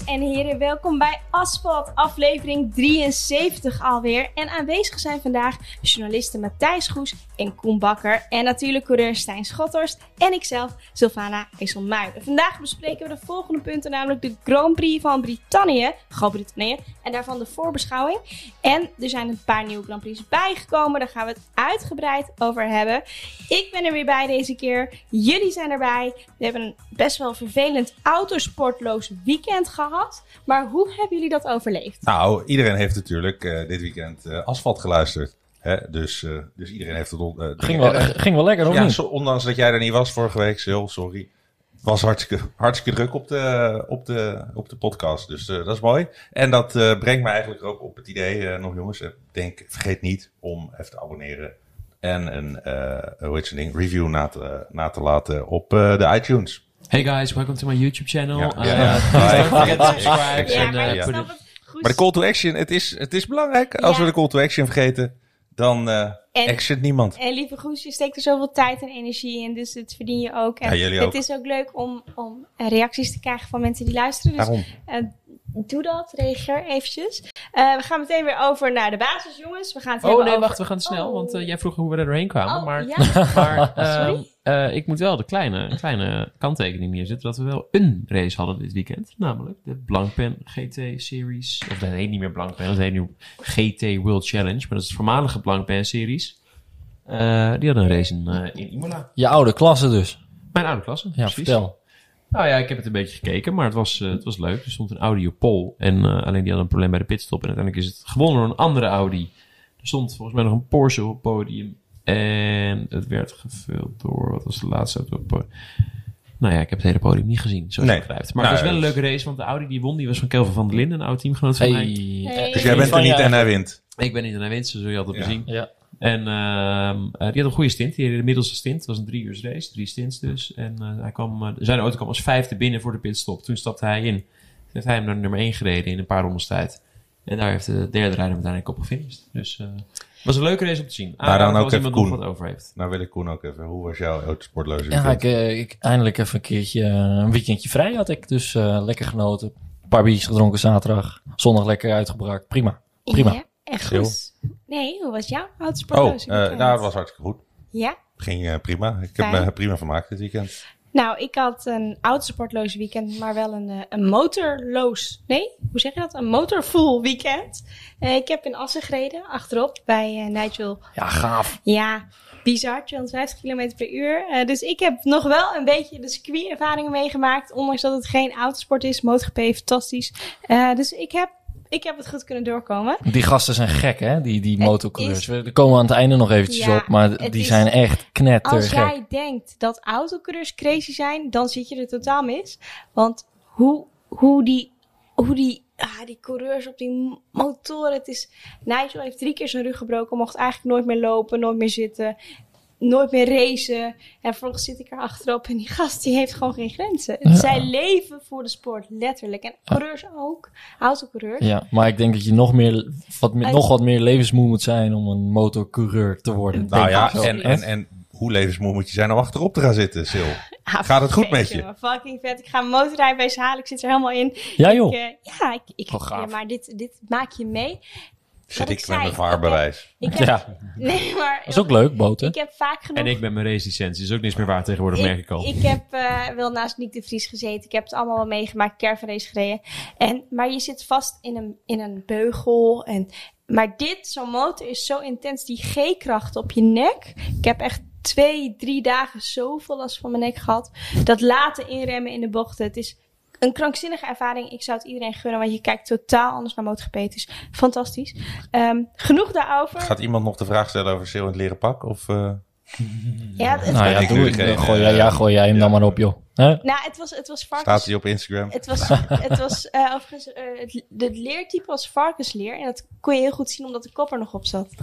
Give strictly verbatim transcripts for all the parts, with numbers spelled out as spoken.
Dames en heren, welkom bij Asfalt, aflevering drieënzeventig alweer. En aanwezig zijn vandaag journalisten Matthijs Goes en Koen Bakker. En natuurlijk coureur Stijn Schothorst en ikzelf, Sylvana Eselmuiden. Vandaag bespreken we de volgende punten, namelijk de Grand Prix van Brittannië, Groot-Brittannië. En daarvan de voorbeschouwing. En er zijn een paar nieuwe Grand Prix bijgekomen, daar gaan we het uitgebreid over hebben. Ik ben er weer bij deze keer, jullie zijn erbij. We hebben een best wel vervelend autosportloos weekend gehad. Maar hoe hebben jullie dat overleefd? Nou, iedereen heeft natuurlijk uh, dit weekend uh, Asfalt geluisterd. Hè? Dus, uh, dus iedereen heeft het... Uh, ging, wel, uh, ging wel lekker, of ja, niet? So, ondanks dat jij er niet was vorige week, Sil, sorry. Was hartstikke, hartstikke druk op de, op de, op de podcast. Dus uh, dat is mooi. En dat uh, brengt me eigenlijk ook op het idee, uh, nog jongens, uh, denk, vergeet niet om even te abonneren. En een, uh, hoe heet zo'n ding, review na te, na te laten op uh, de iTunes. Hey guys, welcome to my YouTube channel. Ja, uh, ja. uh, please don't forget to subscribe. Ja, and, maar uh, ik put snap it- het goed. Maar de call to action, het is, het is belangrijk. Als Ja. we de call to action vergeten, dan uh, En- exit niemand. En lieve Goes, je steekt er zoveel tijd en energie in, dus dat verdien je ook. En Ja, jullie het ook. is ook leuk om, om uh, reacties te krijgen van mensen die luisteren. Dus Daarom. uh, doe dat, reageer eventjes. Uh, we gaan meteen weer over naar de basis, jongens. We gaan het Oh hebben nee, over... wacht, we gaan te snel. Oh. Want uh, jij vroeg hoe we er doorheen kwamen. Oh, maar ja? maar uh, Sorry? uh, ik moet wel de kleine, een kleine kanttekening neerzetten. Dat we wel een race hadden dit weekend. Namelijk de Blancpain G T Series. Of dat heet niet meer Blancpain, dat heet nu G T World Challenge. Maar dat is de voormalige Blancpain Series. Uh, die hadden een race in, uh, in Imola. Je oude klasse dus. Mijn oude klasse, Ja, precies. vertel. Nou ja, ik heb het een beetje gekeken, maar het was, uh, het was leuk. Er stond een Audi op pole en uh, alleen die had een probleem bij de pitstop. En uiteindelijk is het gewonnen door een andere Audi. Er stond volgens mij nog een Porsche op het podium. En het werd gevuld door, wat was de laatste auto op het podium? Nou ja, ik heb het hele podium niet gezien, zoals Nee. je begrijpt. Maar Nou, het was wel een dus- leuke race, want de Audi die won, die was van Kelvin van der Linden, een oud teamgenoot van mij. Hey. Dus jij bent er niet en hij wint. Ik ben niet aan winst, zo zul je altijd Ja. bezien. Ja. En uh, die had een goede stint. Die had de middelste stint. Het was een drie uur race. Drie stints dus. En uh, hij kwam, uh, zijn auto kwam als vijfde binnen voor de pitstop. Toen stapte hij in. Toen heeft hij hem naar nummer één gereden in een paar rondes tijd. En daar heeft de derde rijder uiteindelijk op gefinished. Dus uh, het was een leuke race om te zien. Maar dan Aanrader ook als even iemand nog Koen. wat over heeft. Nou wil ik Koen ook even. Hoe was jouw autosportloze Ja, weekend? ik, uh, ik eindelijk even een keertje, uh, een weekendje vrij had ik. Dus uh, lekker genoten. Een paar biertjes gedronken zaterdag. Zondag lekker uitgebracht. Prima. Prima. Ja, en Sil? goed. Nee, hoe was jouw Oh, autosportloze uh, weekend? nou, het was hartstikke goed. Ja? Ging uh, prima. Ik heb Fijn. me prima vermaakt dit weekend. Nou, ik had een autosportloos weekend, maar wel een, uh, een motorloos... Nee, hoe zeg je dat? Een motorfull weekend. Uh, ik heb in Assen gereden, achterop, bij uh, Nigel. Ja, gaaf. Ja, bizar, tweehonderdvijftig kilometer per uur. Uh, dus ik heb nog wel een beetje de circuitervaringen meegemaakt, ondanks dat het geen autosport is. MotoGP, fantastisch. Uh, dus ik heb, ik heb het goed kunnen doorkomen. Die gasten zijn gek, hè? Die, die Het motocoureurs. is- We komen aan het einde nog eventjes Ja, op. Maar het die is- zijn echt knettergek. Als jij denkt dat autocoureurs crazy zijn, dan zit je er totaal mis. Want hoe, hoe die, hoe die, ah, die coureurs op die motoren, het is... Nigel heeft drie keer zijn rug gebroken, mocht eigenlijk nooit meer lopen, nooit meer zitten, nooit meer racen. En vervolgens zit ik er achterop en die gast die heeft gewoon geen grenzen. Ja. Zij leven voor de sport, letterlijk. En coureurs ook, autocoureurs. Ja, maar ik denk dat je nog, meer, wat, meer- Uit- nog wat meer levensmoe moet zijn om een motorcoureur te worden. Nou Denk ja, ik wel. en, en, en hoe levensmoe moet je zijn om achterop te gaan zitten, Sil? Ah, Gaat het goed vet, met je? jongen, Fucking vet. Ik ga een motorrijbewijs halen, ik zit er helemaal in. Ja, joh. Ik, uh, ja, ik, ik, Oh, gaaf. ja, maar dit, dit maak je mee. Zit Wat ik ik met zei, mijn vaarbewijs. Ik heb, Ja, nee, maar... dat is ook leuk, boten. Ik heb vaak genoeg... En ik met mijn racelicentie. Is ook niks meer waard tegenwoordig, merk ik al. Ik heb uh, wel naast Nick de Vries gezeten. Ik heb het allemaal wel meegemaakt. Caravan-race gereden. En, maar je zit vast in een, in een beugel. En, maar dit, zo'n motor is zo intens. Die G-kracht op je nek. Ik heb echt twee, drie dagen zoveel last van mijn nek gehad. Dat laten inremmen in de bochten. Het is een krankzinnige ervaring. Ik zou het iedereen gunnen. Want je kijkt totaal anders naar MotoGP. Het is fantastisch. Um, genoeg daarover. Gaat iemand nog de vraag stellen over Sil in het leren pak? Of, uh... Ja, het, Nou ja, ik doe nu het. geen, Gooi, jij- eh, ja, gooi jij hem ja. dan maar op, joh. Hè? nou, het was, het was varkens... Staat hij op Instagram? Het was, het was uh, overigens, uh, het, het leertype was varkensleer. En dat kon je heel goed zien omdat de kop er nog op zat.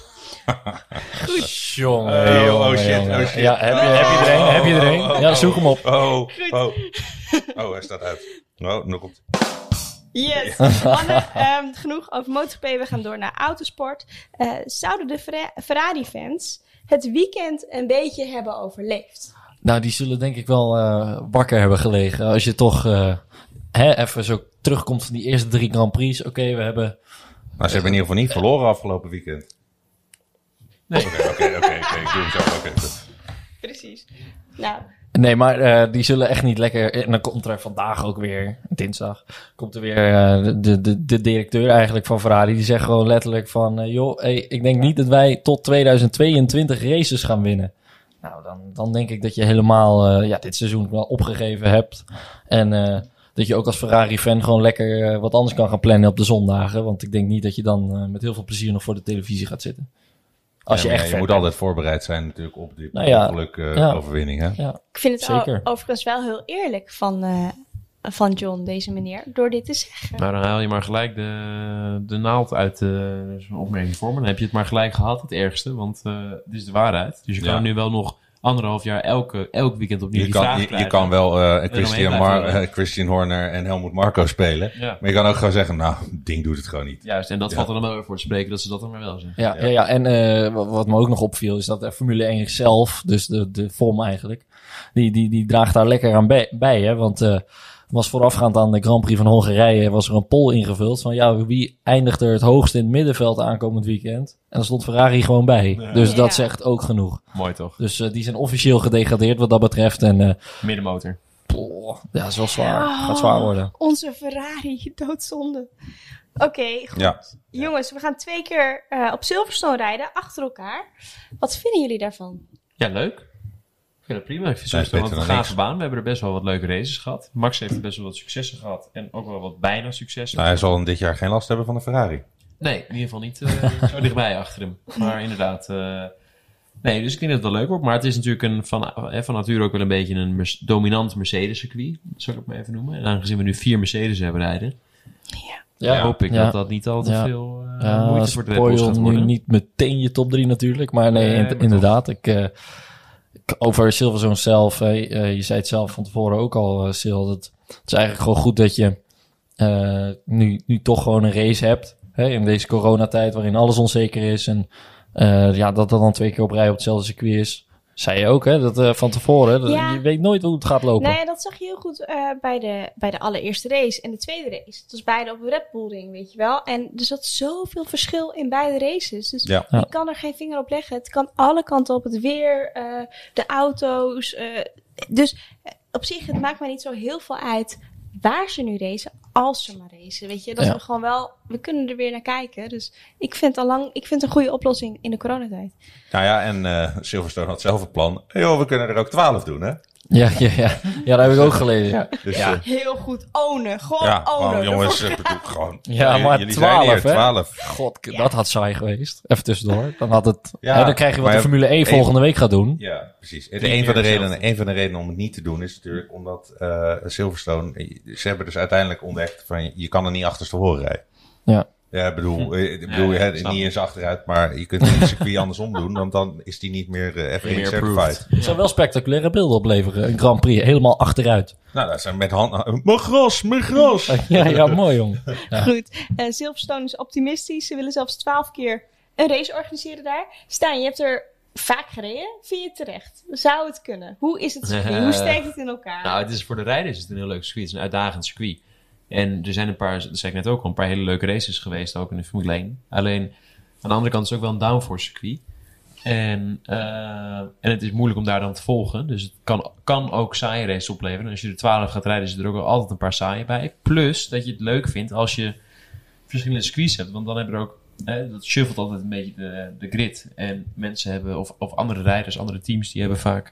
Jongen, Oh, jongen, oh shit, jongen. oh shit. Ja, heb je, heb je er een? Heb je er een? Oh, oh, Ja, oh. zoek hem op. Oh, oh. Oh, hij staat uit. Oh, nog komt. Yes, mannen, um, genoeg over MotoGP. We gaan door naar autosport. Uh, zouden de Ferra- Ferrari-fans het weekend een beetje hebben overleefd? Nou, die zullen denk ik wel uh, wakker hebben gelegen. Als je toch uh, hè, even zo terugkomt van die eerste drie Grand Prix. Oké, okay, we hebben... Maar ze hebben in ieder geval niet verloren afgelopen weekend. Nee. Oké, oké, oké. Ik doe hem zo. Oké, goed. Precies. Nou, Nee, maar uh, die zullen echt niet lekker... En dan komt er vandaag ook weer, dinsdag... komt er weer uh, de, de, de directeur eigenlijk van Ferrari. Die zegt gewoon letterlijk van... Uh, joh, hey, ik denk niet dat wij tot tweeduizend tweeëntwintig races gaan winnen. Nou, dan, dan denk ik dat je helemaal uh, ja, dit seizoen wel opgegeven hebt. En uh, dat je ook als Ferrari-fan gewoon lekker uh, wat anders kan gaan plannen op de zondagen. Want ik denk niet dat je dan uh, met heel veel plezier nog voor de televisie gaat zitten. Als ja, je echt ja, je fan moet bent. altijd voorbereid zijn natuurlijk op die Nou ja, ongeluk uh, ja. overwinning. Hè? Ja, ik vind het zeker. al, overigens wel heel eerlijk van, uh, van John, deze meneer, door dit te zeggen. Nou, dan haal je maar gelijk de, de naald uit de, zo'n opmerking voor me. Dan heb je het maar gelijk gehad, het ergste. Want uh, dit is de waarheid. Dus je kan Ja. er nu wel nog anderhalf jaar elke, elk weekend opnieuw Je die kan, vraag je, je krijgen. kan wel uh, omheen Christian, blijven Mar- lullen. uh, Christian Horner en Helmut Marko spelen. Ja, Maar je kan ook gewoon zeggen, nou, het ding doet het gewoon niet. juist. En dat Ja. valt er dan wel weer voor te spreken dat ze dat dan maar wel zeggen. Ja, ja. ja, en uh, wat, wat me ook nog opviel is dat de Formule één zelf, dus de, de F O M eigenlijk, die, die, die draagt daar lekker aan bij, bij hè? Want uh, was voorafgaand aan de Grand Prix van Hongarije was er een poll ingevuld van ja, wie eindigt er het hoogst in het middenveld aankomend weekend? En daar stond Ferrari gewoon bij. Ja. Dus Ja. dat zegt ook genoeg. Mooi toch? Dus uh, die zijn officieel gedegradeerd wat dat betreft. En uh, Middenmotor. poh, ja, dat is wel zwaar. Oh. Gaat zwaar worden. Onze Ferrari, doodzonde. Oké, okay, goed. Ja. Jongens, we gaan twee keer uh, op Silverstone rijden, achter elkaar. Wat vinden jullie daarvan? Ja, leuk. Ik vind het prima. Ik vind Nee, het een beter dan gave niks. baan. We hebben er best wel wat leuke races gehad. Max heeft er best wel wat successen gehad. En ook wel wat bijna successen. Nou, hij zal dit jaar geen last hebben van de Ferrari. Nee, in ieder geval niet uh, zo dichtbij achter hem. Maar inderdaad... Uh, nee, dus ik denk dat het wel leuk wordt. Maar het is natuurlijk een, van, eh, van nature ook wel een beetje een mer- dominant Mercedes-circuit. Zal ik het maar even noemen. En aangezien we nu vier Mercedes hebben rijden... Ja, hoop ik ja. dat dat niet al te Ja. veel uh, Ja, moeite voor de Red Bulls spoil gaat nu worden. niet meteen je top drie natuurlijk. Maar nee, Nee, in- maar inderdaad. Ik, uh, ik- over Silverstone zelf, uh, uh, je zei het zelf van tevoren ook al, uh, Sil. Dat, het is eigenlijk gewoon goed dat je uh, nu, nu toch gewoon een race hebt. Hè, in deze coronatijd waarin alles onzeker is. En uh, ja, dat dat dan twee keer op rij op hetzelfde circuit is. Zei je ook, hè? Dat uh, van tevoren. Dat, Ja. Je weet nooit hoe het gaat lopen. Nou ja, dat zag je heel goed uh, bij, de, bij de allereerste race en de tweede race. Het was beide op de Red Bull Ring, weet je wel. En er zat zoveel verschil in beide races. Dus Ja. Ja. je kan er geen vinger op leggen. Het kan alle kanten op, het weer, uh, de auto's. Uh, dus uh, op zich, het maakt mij niet zo heel veel uit waar ze nu racen, als ze maar racen. Weet je, dat Ja. we gewoon wel, we kunnen er weer naar kijken. Dus ik vind, al lang, ik vind het een goede oplossing in de coronatijd. Nou ja, en uh, Silverstone had zelf een plan. Hey, joh, we kunnen er ook twaalf doen, hè? Ja, ja, ja. ja, dat heb ik ook gelezen. Ja, Dus, Ja. ja, Heel goed, ownen. Gewoon ja ownen. gewoon, jongens, ik bedoel, gewoon. Ja, maar jullie zijn twaalf, hier, hè? twaalf. God, Ja. dat had saai geweest. Even tussendoor. Dan had het. Ja, hè, dan krijg je wat maar de Formule één even- volgende week gaat doen. Ja, precies. En Drie een, keer van de hetzelfde. redenen, een van de redenen om het niet te doen is natuurlijk omdat uh, Silverstone, ze hebben dus uiteindelijk ontdekt van je kan er niet achterstevoren rijden. Ja. Ja, ik bedoel, Hm. eh, ik bedoel Ja, hè, snap niet ik. eens achteruit, maar je kunt niet het circuit andersom doen, want dan is die niet meer uh, F één Meer certified. approved. Het zou wel spectaculaire beelden opleveren. Een Grand Prix, helemaal achteruit. Nou, dat zijn met hand... Mijn gras, mijn gras! Ja, ja, mooi jong. Ja. Goed, uh, Silverstone is optimistisch. Ze willen zelfs twaalf keer een race organiseren daar. Stijn, je hebt er vaak gereden. Vind je het terecht? Zou het kunnen? Hoe is het circuit? Hoe steekt het in elkaar? Nou, het is voor de rijders is het een heel leuk circuit. Het is een uitdagend circuit. En er zijn een paar, dat zei ik net ook al, een paar hele leuke races geweest, ook in de Formule één. Alleen, aan de andere kant is het ook wel een downforce circuit. En, uh, en het is moeilijk om daar dan te volgen. Dus het kan, kan ook saaie races opleveren. En als je er twaalf gaat rijden, zitten er ook wel altijd een paar saaie bij. Plus dat je het leuk vindt als je verschillende circuits hebt. Want dan hebben er ook, hè, dat shuffelt altijd een beetje de, de grid. En mensen hebben, of, of andere rijders, andere teams, die hebben vaak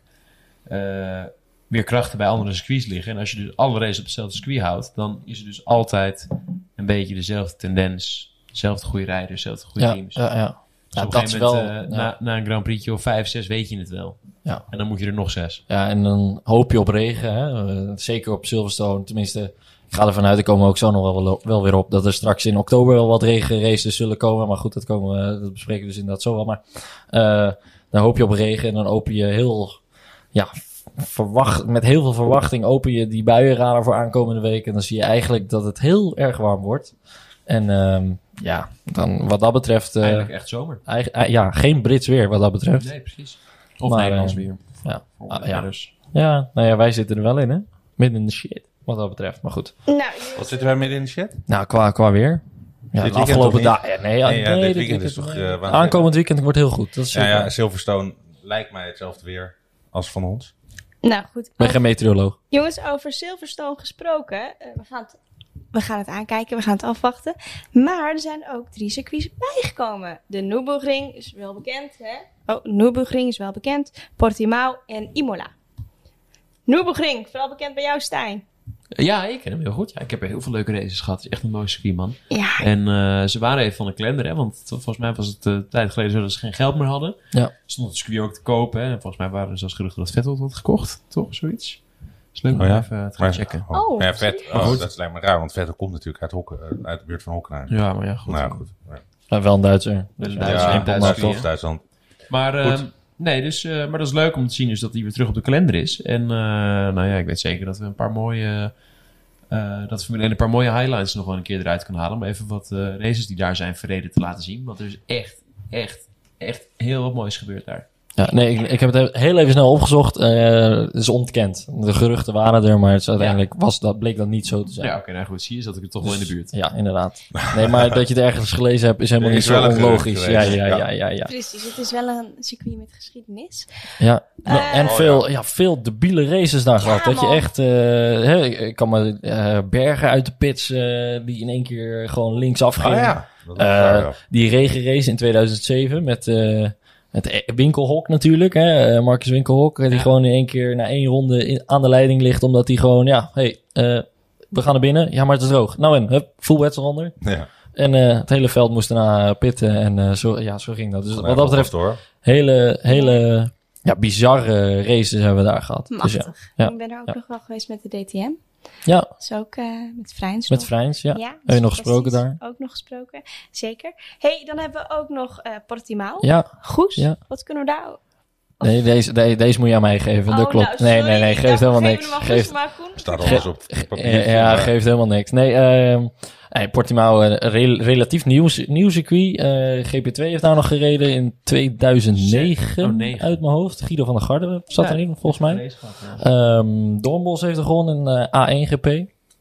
uh, weer krachten bij andere circuits liggen. En als je dus alle races op hetzelfde circuit houdt, dan is er dus altijd een beetje dezelfde tendens. Dezelfde goede rijders, dezelfde goede Ja, teams. ja, ja. Dus Ja, op dat een is gegeven wel. moment, uh, ja. na, na een Grand Prix of vijf, zes weet je het wel. Ja. En dan moet je er nog zes. Ja, en dan hoop je op regen. Hè? Uh, zeker op Silverstone. Tenminste, ik ga ervan uit, er komen ook zo nog wel, wel weer op, dat er straks in oktober wel wat regenraces zullen komen. Maar goed, dat, komen we, dat bespreken we dus inderdaad zo wel. Maar uh, dan hoop je op regen en dan open je heel, ja, verwacht, met heel veel verwachting open je die buienradar voor aankomende week. En dan zie je eigenlijk dat het heel erg warm wordt. En um, ja, dan wat dat betreft... Uh, Eigenlijk echt zomer. eigen, uh, ja, geen Brits weer wat dat betreft. Nee, precies. Of Maar, Nederlands uh, weer. ja. Voor Ah, de ja. rijders. Ja, nou ja, wij zitten er wel in, hè? Midden in de shit. Wat dat betreft, maar goed. Nou, Wat zitten wij midden in de chat? Nou, qua, qua weer. Ja, Dit de weekend afgelopen toch niet? dagen. Ja, nee, ja, Nee, ja, nee, dit dit weekend is toch, nee. eh, waanzinnig. Aankomend weekend wordt heel goed. Dat is Ja, super. ja, Silverstone lijkt mij hetzelfde weer als van ons. nou goed. Ik ben geen meteoroloog. Jongens, over Silverstone gesproken. eh, we, gaan het, we gaan het aankijken, we gaan het afwachten. Maar er zijn ook drie circuits bijgekomen. De Nürburgring is wel bekend, hè? Oh, Nürburgring is wel bekend. Portimao en Imola. Nürburgring, vooral bekend bij jou, Stijn. Ja, ik ken hem heel goed. Ja, ik heb heel veel leuke races gehad. Het is echt een mooi circuit, man. Ja, En uh, ze waren even van de kalender, hè. Want volgens mij was het uh, een tijd geleden zo dat ze geen geld meer hadden. Ja. Stond het circuit ook te kopen, hè. En volgens mij waren er zelfs geruchten dat Vettel het had gekocht. Toch, zoiets? Is leuk om Oh ja? even te gaan checken. Oh, Oh, ja, vet. serieus? Oh, dat is alleen maar raar, want Vettel komt natuurlijk uit, Hokken, uh, uit de buurt van Hockenheim. Ja, maar ja, goed. Nou ja, goed. Ja, Maar wel een Duitser. Dus Een ja, Duitser, ja, een Duitser, Duitsland, ja. toch? Duitsland. Maar, Goed. uh, nee, dus, uh, maar dat is leuk om te zien dus dat hij weer terug op de kalender is. En uh, nou ja, ik weet zeker dat we een paar mooie... Uh, dat Formule één een paar mooie highlights nog wel een keer eruit kan halen. Om even wat uh, races die daar zijn verreden te laten zien. Want er is echt, echt, echt heel wat moois gebeurd daar. Ja, nee, ik, ik heb het heel even snel opgezocht. Uh, het is ontkend. De geruchten waren er, maar het is uiteindelijk was dat, bleek dat niet zo te zijn. Ja, oké, nou goed. Zie je, zat ik er toch wel in de buurt. Ja, inderdaad. Nee, maar dat je het ergens gelezen hebt is helemaal Er niet is zo wel een gerucht onlogisch. Ja, geweest, ja, ja. ja, ja, ja. precies. Het is wel een circuit met geschiedenis. Ja, Eh, en oh, veel, ja. veel debiele races daar gehad. Dat je man. echt, uh, hè, ik kan me uh, bergen uit de pits uh, die in één keer gewoon linksaf Oh gingen. ja. Dat is Uh, waar, ja. Die regenrace in tweeduizend zeven met uh, het Winkelhok natuurlijk. Hè? Uh, Marcus Winkelhok, die Ja. gewoon in één keer na één ronde in, aan de leiding ligt. Omdat hij gewoon, ja, hey, uh, we gaan naar binnen. Ja, maar het is droog. Nou en, hup, full wets eronder. Ja. En uh, het hele veld moest daarna pitten. En uh, zo, ja, zo ging dat. Dus Van wat dat betreft, hoor. hele, hele ja, bizarre races hebben we daar gehad. Dus Machtig. ja, ja. Ik ben er ook Ja. nog wel geweest met de D T M. ja, Dat is ook uh, met Vrijns. met nog. Vrijns, ja. Ja, Heb je nog fantastisch. gesproken daar? Ook nog gesproken, zeker. hey, dan hebben we ook nog uh, Portimao. Ja, Goes, Ja. wat kunnen we daar... nee, deze, de, deze moet je aan mij geven. dat Oh, klopt. nou, nee, sorry, nee, nee, ik geeft dacht, helemaal we niks. geven hem al Geeft, Goes, maar Koen. Staat alles op Ge- papier. ja, geeft helemaal niks. Nee, uh, nee Portimao, een re- relatief nieuw, nieuw circuit. Uh, G P twee heeft daar nog gereden in tweeduizend negen, Oh, negen. uit mijn hoofd. Guido van der Garde zat Ja, erin, volgens mij. Race gehad, ja. Um, Doornbos heeft er gewonnen in uh, A één G P.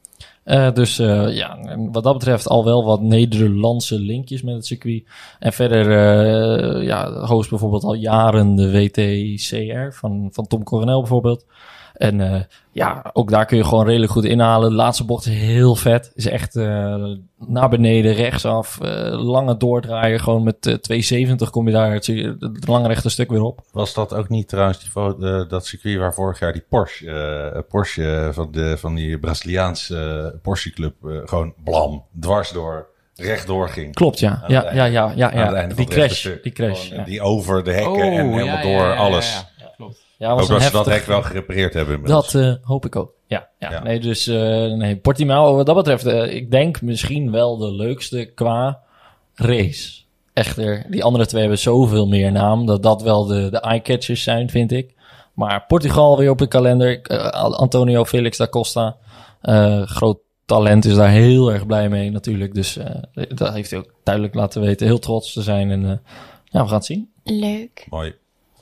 Uh, dus uh, ja, wat dat betreft al wel wat Nederlandse linkjes met het circuit. En verder uh, ja, host bijvoorbeeld al jaren de W T C R van, van Tom Coronel bijvoorbeeld. En uh, ja, ook daar kun je gewoon redelijk goed inhalen. De laatste bocht is heel vet. Is echt uh, naar beneden, rechtsaf. Uh, lange doordraaier. Gewoon met uh, tweehonderdzeventig kom je daar het, het lange rechte stuk weer op. Was dat ook niet trouwens die, fo- uh, dat circuit waar vorig jaar die Porsche, uh, Porsche van, de, van die Braziliaanse uh, Porsche Club uh, gewoon blam, dwars door, rechtdoor ging? Klopt, ja. Aan het Ja, einde. ja, ja, ja, Aan het ja. einde Die van het rechte crash. stuk. Die crash. Gewoon, Ja. Die over de hekken Oh, en helemaal ja, ja, door ja, ja, alles. ja, ja. Klopt. Ja, Ik was hoop een dat ze dat heftig- hek wel gerepareerd hebben inmiddels. Dat uh, hoop ik ook. Ja, ja. Ja. Nee, dus uh, nee, Portimao, wat dat betreft, uh, ik denk misschien wel de leukste qua race. Echter, die andere twee hebben zoveel meer naam, dat dat wel de, de eye-catchers zijn, vind ik. Maar Portugal weer op de kalender. Uh, Antonio Felix da Costa, uh, groot talent, is daar heel erg blij mee natuurlijk. Dus uh, dat heeft hij ook duidelijk laten weten, heel trots te zijn. En uh, ja, we gaan het zien. Leuk. Mooi.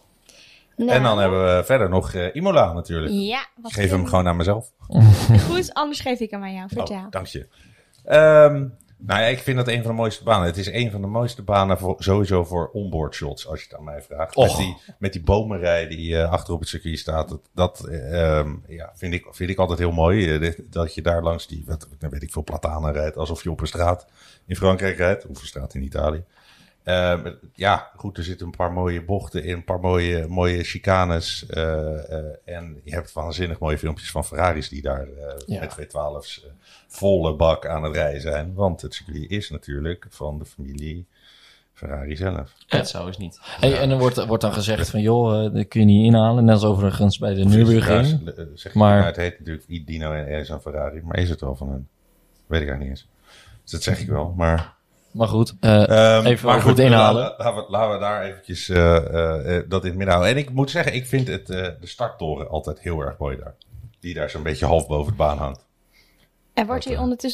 Nou, En dan hebben we verder nog uh, Imola natuurlijk. Ja, wat Ik geef hem gewoon aan mezelf. goed, anders geef ik hem aan jou. Vertel. Oh, dank je. Um, nou ja, ik vind dat een van de mooiste banen. Het is een van de mooiste banen voor, sowieso voor onboard shots, als je het aan mij vraagt. Met die, met die bomenrij die uh, achter op het circuit staat. Dat, dat um, ja, vind, ik, vind ik altijd heel mooi. Uh, dit, dat je daar langs die, wat, weet ik veel, platanen rijdt. Alsof je op een straat in Frankrijk rijdt. Of een straat in Italië. Uh, ja, goed, er zitten een paar mooie bochten in, een paar mooie, mooie chicanes. Uh, uh, en je hebt waanzinnig mooie filmpjes van Ferraris die daar uh, Ja. met twee twaalf's uh, volle bak aan het rijden zijn. Want het circuit is natuurlijk van de familie Ferrari zelf. Het zou eens niet. Hey, en er wordt, wordt dan gezegd van, joh, uh, dat kun je niet inhalen. Net als overigens bij de Nürburgring. Ja, zeg Maar- maar het heet natuurlijk Dino en er is een Ferrari. Maar is het wel van hen? Weet ik eigenlijk niet eens. Dus dat zeg ik wel, maar... Maar goed, uh, Um, even maar over goed, het inhalen. Laten, laten, we, laten we daar eventjes uh, uh, uh, dat in het midden houden. En ik moet zeggen, ik vind het, uh, de starttoren altijd heel erg mooi daar. Die daar zo'n beetje half boven de baan hangt. Er wordt hier Wat, uh, ondertussen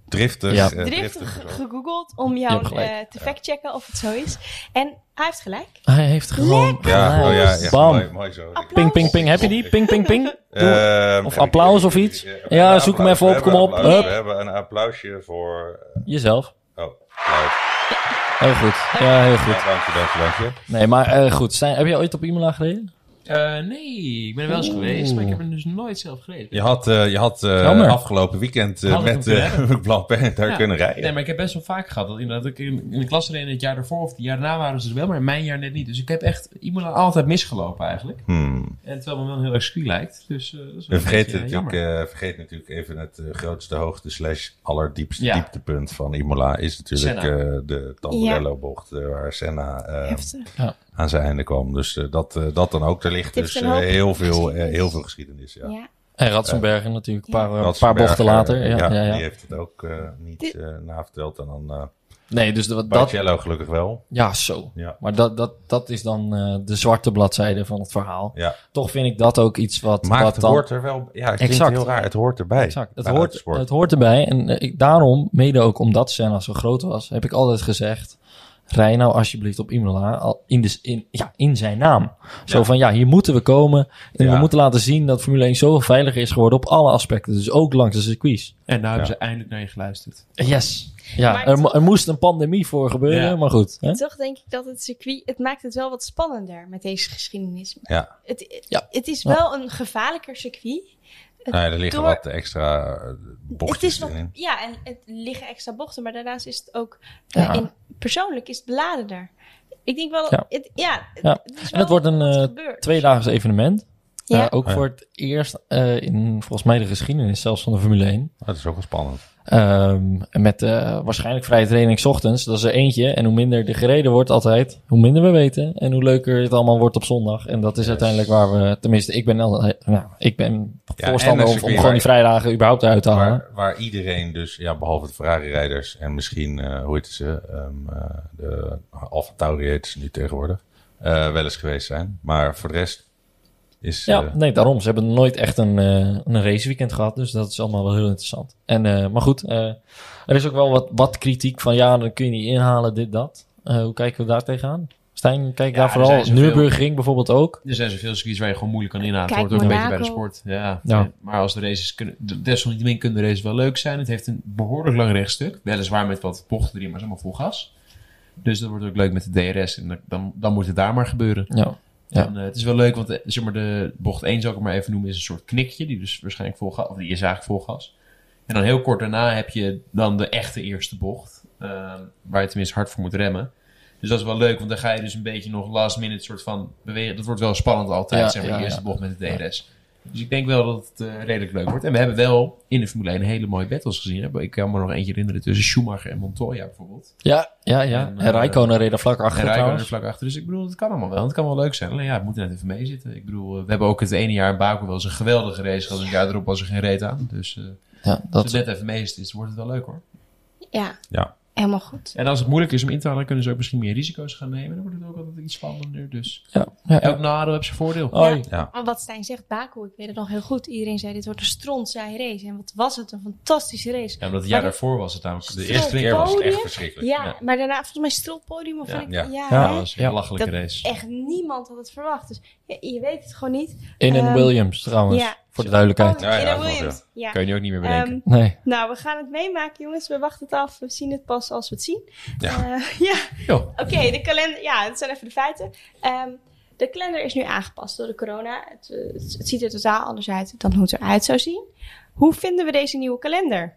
driftig. Ja. eh, driftig driftig ge- gezocht. gegoogeld om Je jou hebt gelijk. eh, te factchecken of het zo is. En hij heeft gelijk. Hij heeft gewoon Ja, gelijk. oh ja, echt Bam. mooi, mooi zo. Applaus. Ping, ping, ping. Heb je die? Ping, ping, ping. Ehm, Of heb applaus ik- of iets? eh, Ja, een zoek hem applaus. even op, We kom hebben op. applaus. Hup. We hebben een applausje voor... Jezelf. Oh, applaus. Heel goed. Ja, heel goed. Ja, dank je, dank je, dank je. Nee, maar eh, goed. Stijn, heb je ooit op Imola gereden? Eh, nee, ik ben er wel eens geweest, maar ik heb er dus nooit zelf gereden. Je had, eh, je had eh, Jammer. afgelopen weekend eh, Had ik met hem kunnen uh, Blancpain daar Ja. kunnen rijden. Nee, maar ik heb best wel vaak gehad dat inderdaad ik in, in de klas reed het jaar daarvoor of het jaar daarna waren ze er wel, maar in mijn jaar net niet. Dus ik heb echt Imola altijd misgelopen eigenlijk. Hmm. En terwijl me wel een heel erg circuit lijkt. Dus eh, dat is wel We een vergeten beetje, eh, natuurlijk, jammer. eh, vergeet natuurlijk even het eh, grootste hoogte slash allerdiepste Ja. dieptepunt van Imola is natuurlijk Senna. eh, de Tamburello-bocht eh, waar Senna eh, Heftig. aan zijn einde kwam. Dus eh, dat, eh, dat dan ook. Er ligt Het heeft dus een eh, hoop heel, veel, eh, geschiedenis. heel veel geschiedenis. Ja. Ja. En Ratzenberger natuurlijk. Een paar, eh, paar Ratzenberger, bochten later. Ja, ja, ja, ja. Die heeft het ook eh, niet Dit- eh, naverteld. En dan eh Nee, dus de- dat... Barrichello gelukkig wel. Ja, zo. Ja. Maar dat, dat, dat is dan eh, de zwarte bladzijde van het verhaal. Ja. Toch vind ik dat ook iets wat, Maar wat het dan... hoort er wel... Ja, het klinkt Exact. heel raar. Het hoort erbij. Exact. Het bij hoort, autosport. het hoort erbij. En eh, ik, daarom, mede ook omdat Senna zo groot was, heb ik altijd gezegd, rij nou alsjeblieft op Imola al in, de, in, ja, in zijn naam. Zo Ja. van, ja, hier moeten we komen. En Ja. we moeten laten zien dat Formule één zoveel veiliger is geworden op alle aspecten. Dus ook langs de circuits. En nou hebben Ja. ze eindelijk naar je geluisterd. Yes. Ja, Maar er, mo- toch- er moest een pandemie voor gebeuren, Ja. maar goed. Hè? Toch denk ik dat het circuit, het maakt het wel wat spannender met deze geschiedenis. Ja. Het, het, Ja. het is Ja. wel een gevaarlijker circuit. Het, Nou ja, er liggen door- wat extra eh, het bochtjes is wat, in. ja, en het liggen extra bochten, maar daarnaast is het ook, Ja. eh, in, persoonlijk is het beladener. Ik denk wel, Ja. het, ja, het, Ja. het is En wel het wordt een wat eh, gebeurt. tweedaags evenement. Ja. Eh, ook Ja. voor het eerst eh, in volgens mij de geschiedenis zelfs van de Formule één. Dat is ook wel spannend. Ehm, en met eh, waarschijnlijk vrije training 's ochtends. Dat is er eentje. En hoe minder er gereden wordt altijd, hoe minder we weten. En hoe leuker het allemaal wordt op zondag. En dat is Yes. uiteindelijk waar we... Tenminste, ik ben, al, ja, ik ben Ja, voorstander en om, een om circuit gewoon die waar- vrijdagen überhaupt uit te halen. Waar, waar iedereen dus, ja, behalve de Ferrari-rijders en misschien, eh, hoe heet ze, ehm, eh, de Alfa Tauri heet ze nu tegenwoordig, eh, wel eens geweest zijn. Maar voor de rest is... Ja, eh, nee, daarom. Ze hebben nooit echt een, eh, een raceweekend gehad. Dus dat is allemaal wel heel interessant. En, eh, maar goed, eh, er is ook wel wat, wat kritiek van... ja, dan kun je niet inhalen, dit, dat. Eh, hoe kijken we daar tegenaan? Stijn, kijk Ja, daar er vooral. zijn zoveel- Nürburgring bijvoorbeeld ook. Er zijn zoveel circuits waar je gewoon moeilijk kan inhalen. Het Kijk, hoort ook een beetje bij de Monaco. sport. Ja. Ja. Maar als de races kunnen... Desalniettemin kunnen de races wel leuk zijn. Het heeft een behoorlijk lang rechtstuk. Weliswaar met wat bochten erin, maar het is allemaal vol gas. Dus dat wordt ook leuk met de D R S. En dan, dan moet het daar maar gebeuren. Ja. Ja. En, eh, het is wel leuk, want eh, zeg maar de bocht één zal ik het maar even noemen, is een soort knikje. Die dus waarschijnlijk vol gas... Of die is eigenlijk vol gas. En dan heel kort daarna heb je dan de echte eerste bocht. eh, waar je tenminste hard voor moet remmen. Dus dat is wel leuk, want dan ga je dus een beetje nog last minute soort van bewegen. Dat wordt wel spannend altijd, Ja, zeg maar, ja, die eerste ja. bocht met de D R S. Dus ik denk wel dat het uh, redelijk leuk wordt. En we hebben wel in de Formule één hele mooie battles gezien. Hè? Ik kan me nog eentje herinneren tussen Schumacher en Montoya bijvoorbeeld. Ja, ja, ja. En, En, eh, Rijkonen reed er vlak achter En Rijkonen er trouwens. vlak achter. Dus ik bedoel, het kan allemaal wel. Het kan wel leuk zijn. Alleen ja, het moet er net even mee zitten. Ik bedoel, uh, we hebben ook het ene jaar in Baku wel eens een geweldige race gehad. Een jaar erop was er geen reet aan. Dus uh, Ja, als dat het net even mee zit, wordt het wel leuk hoor. Ja, Ja. helemaal goed. En als het moeilijk is om in te halen, dan kunnen ze ook misschien meer risico's gaan nemen. Dan wordt het ook altijd iets spannender. Dus ja, ja. elk nadeel heeft zijn voordeel. Hoi. Ja. Maar wat Stijn zegt, Baku, ik weet het nog heel goed. Iedereen zei, dit wordt een strontzaaie race. En wat was het, een fantastische race. Ja, omdat het jaar Maar daarvoor was het namelijk. De eerste keer was het echt Podium? verschrikkelijk. Ja, Ja. maar daarna volgens mij stroppodium of Ja. ja. Ik, Ja. ja, Ja. hè? dat was een Ja. belachelijke Dat race. echt niemand had het verwacht. Dus ja, je weet het gewoon niet. In een Ehm, Williams trouwens, ja. voor de duidelijkheid. Oh, Ja, ja, in een dat was, Williams. Ja. Kan je nu ook niet meer bedenken. Ehm, Nee. nou, we gaan het meemaken, jongens. We wachten het af. We zien het pas als we het zien. Ja. Eh, ja. Jo. Oké, de kalender. Ja, dat zijn even de feiten. Ehm, de kalender is nu aangepast door de corona. Het, eh, het, het ziet er totaal anders uit dan hoe het eruit zou zien. Hoe vinden we deze nieuwe kalender?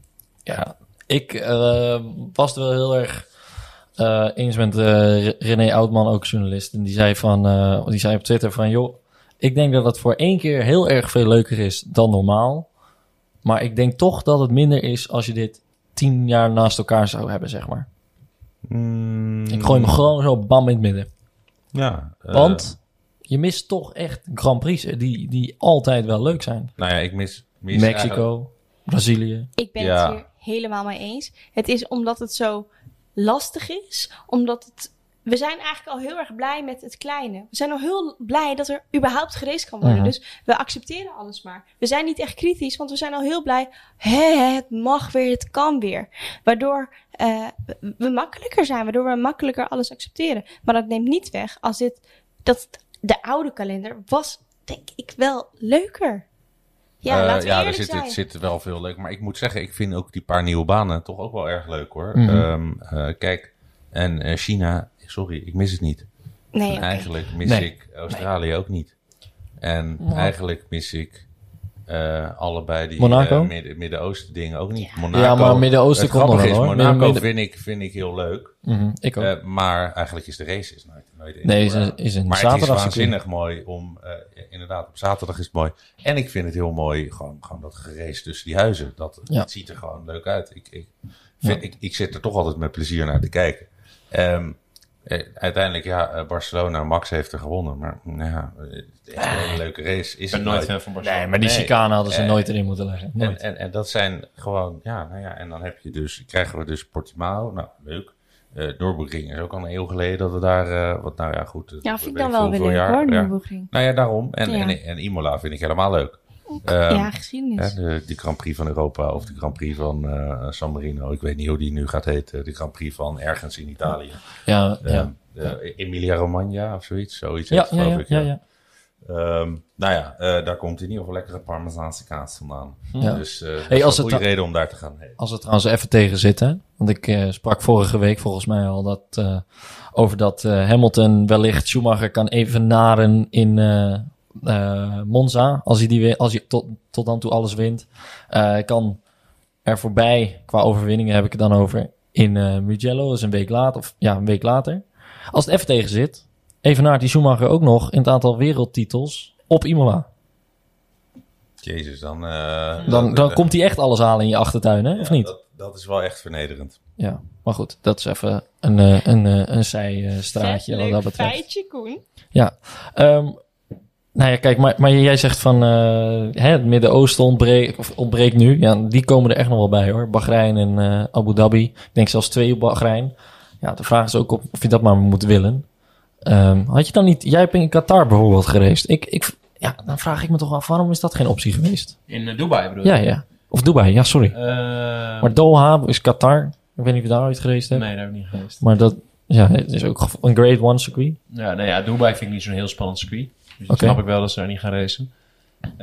Ja, ik eh, was het wel heel erg eh, eens met eh, René Oudman, ook journalist. En die zei, van, eh, die zei op Twitter van... joh, ik denk dat het voor één keer heel erg veel leuker is dan normaal. Maar ik denk toch dat het minder is als je dit tien jaar naast elkaar zou hebben, zeg maar. Mm, Ik gooi hem gewoon zo bam in het midden. Ja. eh, Want je mist toch echt Grand Prix die, die altijd wel leuk zijn. Nou ja, ik mis... mis eigenlijk- Mexico, Brazilië. Ik ben Ja. het hier helemaal mee eens. Het is omdat het zo lastig is. Omdat het... we zijn eigenlijk al heel erg blij met het kleine. We zijn al heel blij dat er überhaupt geraced kan worden. Mhm. Dus we accepteren alles maar. We zijn niet echt kritisch, want we zijn al heel blij. Hé, het mag weer, het kan weer. Waardoor uh, we makkelijker zijn, waardoor we makkelijker alles accepteren. Maar dat neemt niet weg als dit, dat de oude kalender was, denk ik, wel leuker. Ja, Uh, laten we ja, er eerlijk zit, zijn. er zit wel veel leuk. Maar ik moet zeggen, ik vind ook die paar nieuwe banen toch ook wel erg leuk hoor. Mhm. Um, uh, kijk, en uh, China, sorry, ik mis het niet. Nee, En oké. eigenlijk mis Nee. ik Australië ook niet. En Ja. eigenlijk mis ik uh, allebei die Monaco? uh, Midden- Midden-Oosten dingen ook niet. Ja. Monaco, Ja, maar Midden-Oosten het komt nog grappige wel, is, hoor. Monaco Midden- vind, ik, vind ik heel leuk. Mhm, ik ook. Uh, maar eigenlijk is de race is nooit, nooit nee, is één. een, is een Maar het is zaterdag. waanzinnig mooi om, uh, inderdaad, op zaterdag is het mooi. En ik vind het heel mooi, gewoon, gewoon dat gerace tussen die huizen. Dat, Ja. Het ziet er gewoon leuk uit. Ik, ik, vind, ik, ik zit er toch altijd met plezier naar te kijken. Um, eh, uiteindelijk, ja, uh, Barcelona, Max heeft er gewonnen. Maar nou ja, het is echt een hele leuke race. Is Ik ben het nooit nooit. fan van Barcelona. Nee, maar die Nee. chicane hadden ze Eh, nooit erin moeten leggen. En, Nooit. en, en dat zijn gewoon, ja, nou ja, en dan heb je dus, krijgen we dus Portimao, nou, leuk. Uh, Nürburgring is ook al een eeuw geleden dat we daar, uh, wat nou ja, goed. Ja, dat vind ik weet dan wel veel weer leuk jaar, hoor, ja. Nürburgring. Nou ja, daarom. En, Ja. en, en Imola vind ik helemaal leuk. Ook, Ehm, ja, geschiedenis. Hè, de, die Grand Prix van Europa of de Grand Prix van uh, San Marino. Ik weet niet hoe die nu gaat heten. De Grand Prix van ergens in Italië. Ja, Uh, ja. de Emilia Romagna of zoiets. Zoiets Ja, heet het, ja, geloof ja, ik. ja, ja. Um, nou ja, uh, daar komt in ieder geval lekkere Parmezaanse kaas vandaan. Ja. Dus uh, dat Hey, is als een het goede da- reden om daar te gaan heen. Als we trouwens even tegen zitten. Want ik eh, sprak vorige week volgens mij al dat, uh, over dat uh, Hamilton wellicht Schumacher kan evenaren in uh, uh, Monza. Als hij, die win- als hij tot, tot dan toe alles wint. Uh, kan er voorbij, qua overwinningen heb ik het dan over, in uh, Mugello. Dus een week later. Of ja, een week later. Als het even tegen zit, evenaart die Schumacher ook nog in het aantal wereldtitels op Imola. Jezus, dan... Uh, Dan, dat- dan dat- komt hij echt alles halen in je achtertuin, hè? Of ja, niet? Dat, dat is wel echt vernederend. Ja, maar goed, dat is even een, eh, een, eh, een zijstraatje wat Vet dat leuk betreft. feitje, Koen. Ja, um, nou ja, kijk, maar, maar jij zegt van uh, hè, het Midden-Oosten ontbreekt, of ontbreekt nu. Ja, die komen er echt nog wel bij hoor. Bahrein en uh, Abu Dhabi. Ik denk zelfs twee op Bahrein. Ja, de vraag is ook of, of je dat maar moet willen. Um, had je dan niet, jij hebt in Qatar bijvoorbeeld gereisd. Ik, ik, ja, dan vraag ik me toch af, waarom is dat geen optie geweest? In uh, Dubai bedoel je? Ja, ja. Of Dubai, ja, sorry. Uh, Maar Doha is Qatar. Ik weet niet of je daar ooit gereisd hebt. Nee, daar heb ik niet geweest. Maar dat, ja, het is ook een grade one circuit. Ja, nou ja, Dubai vind ik niet zo'n heel spannend circuit. Dus dat Oké. snap ik wel dat ze daar niet gaan racen. Uh,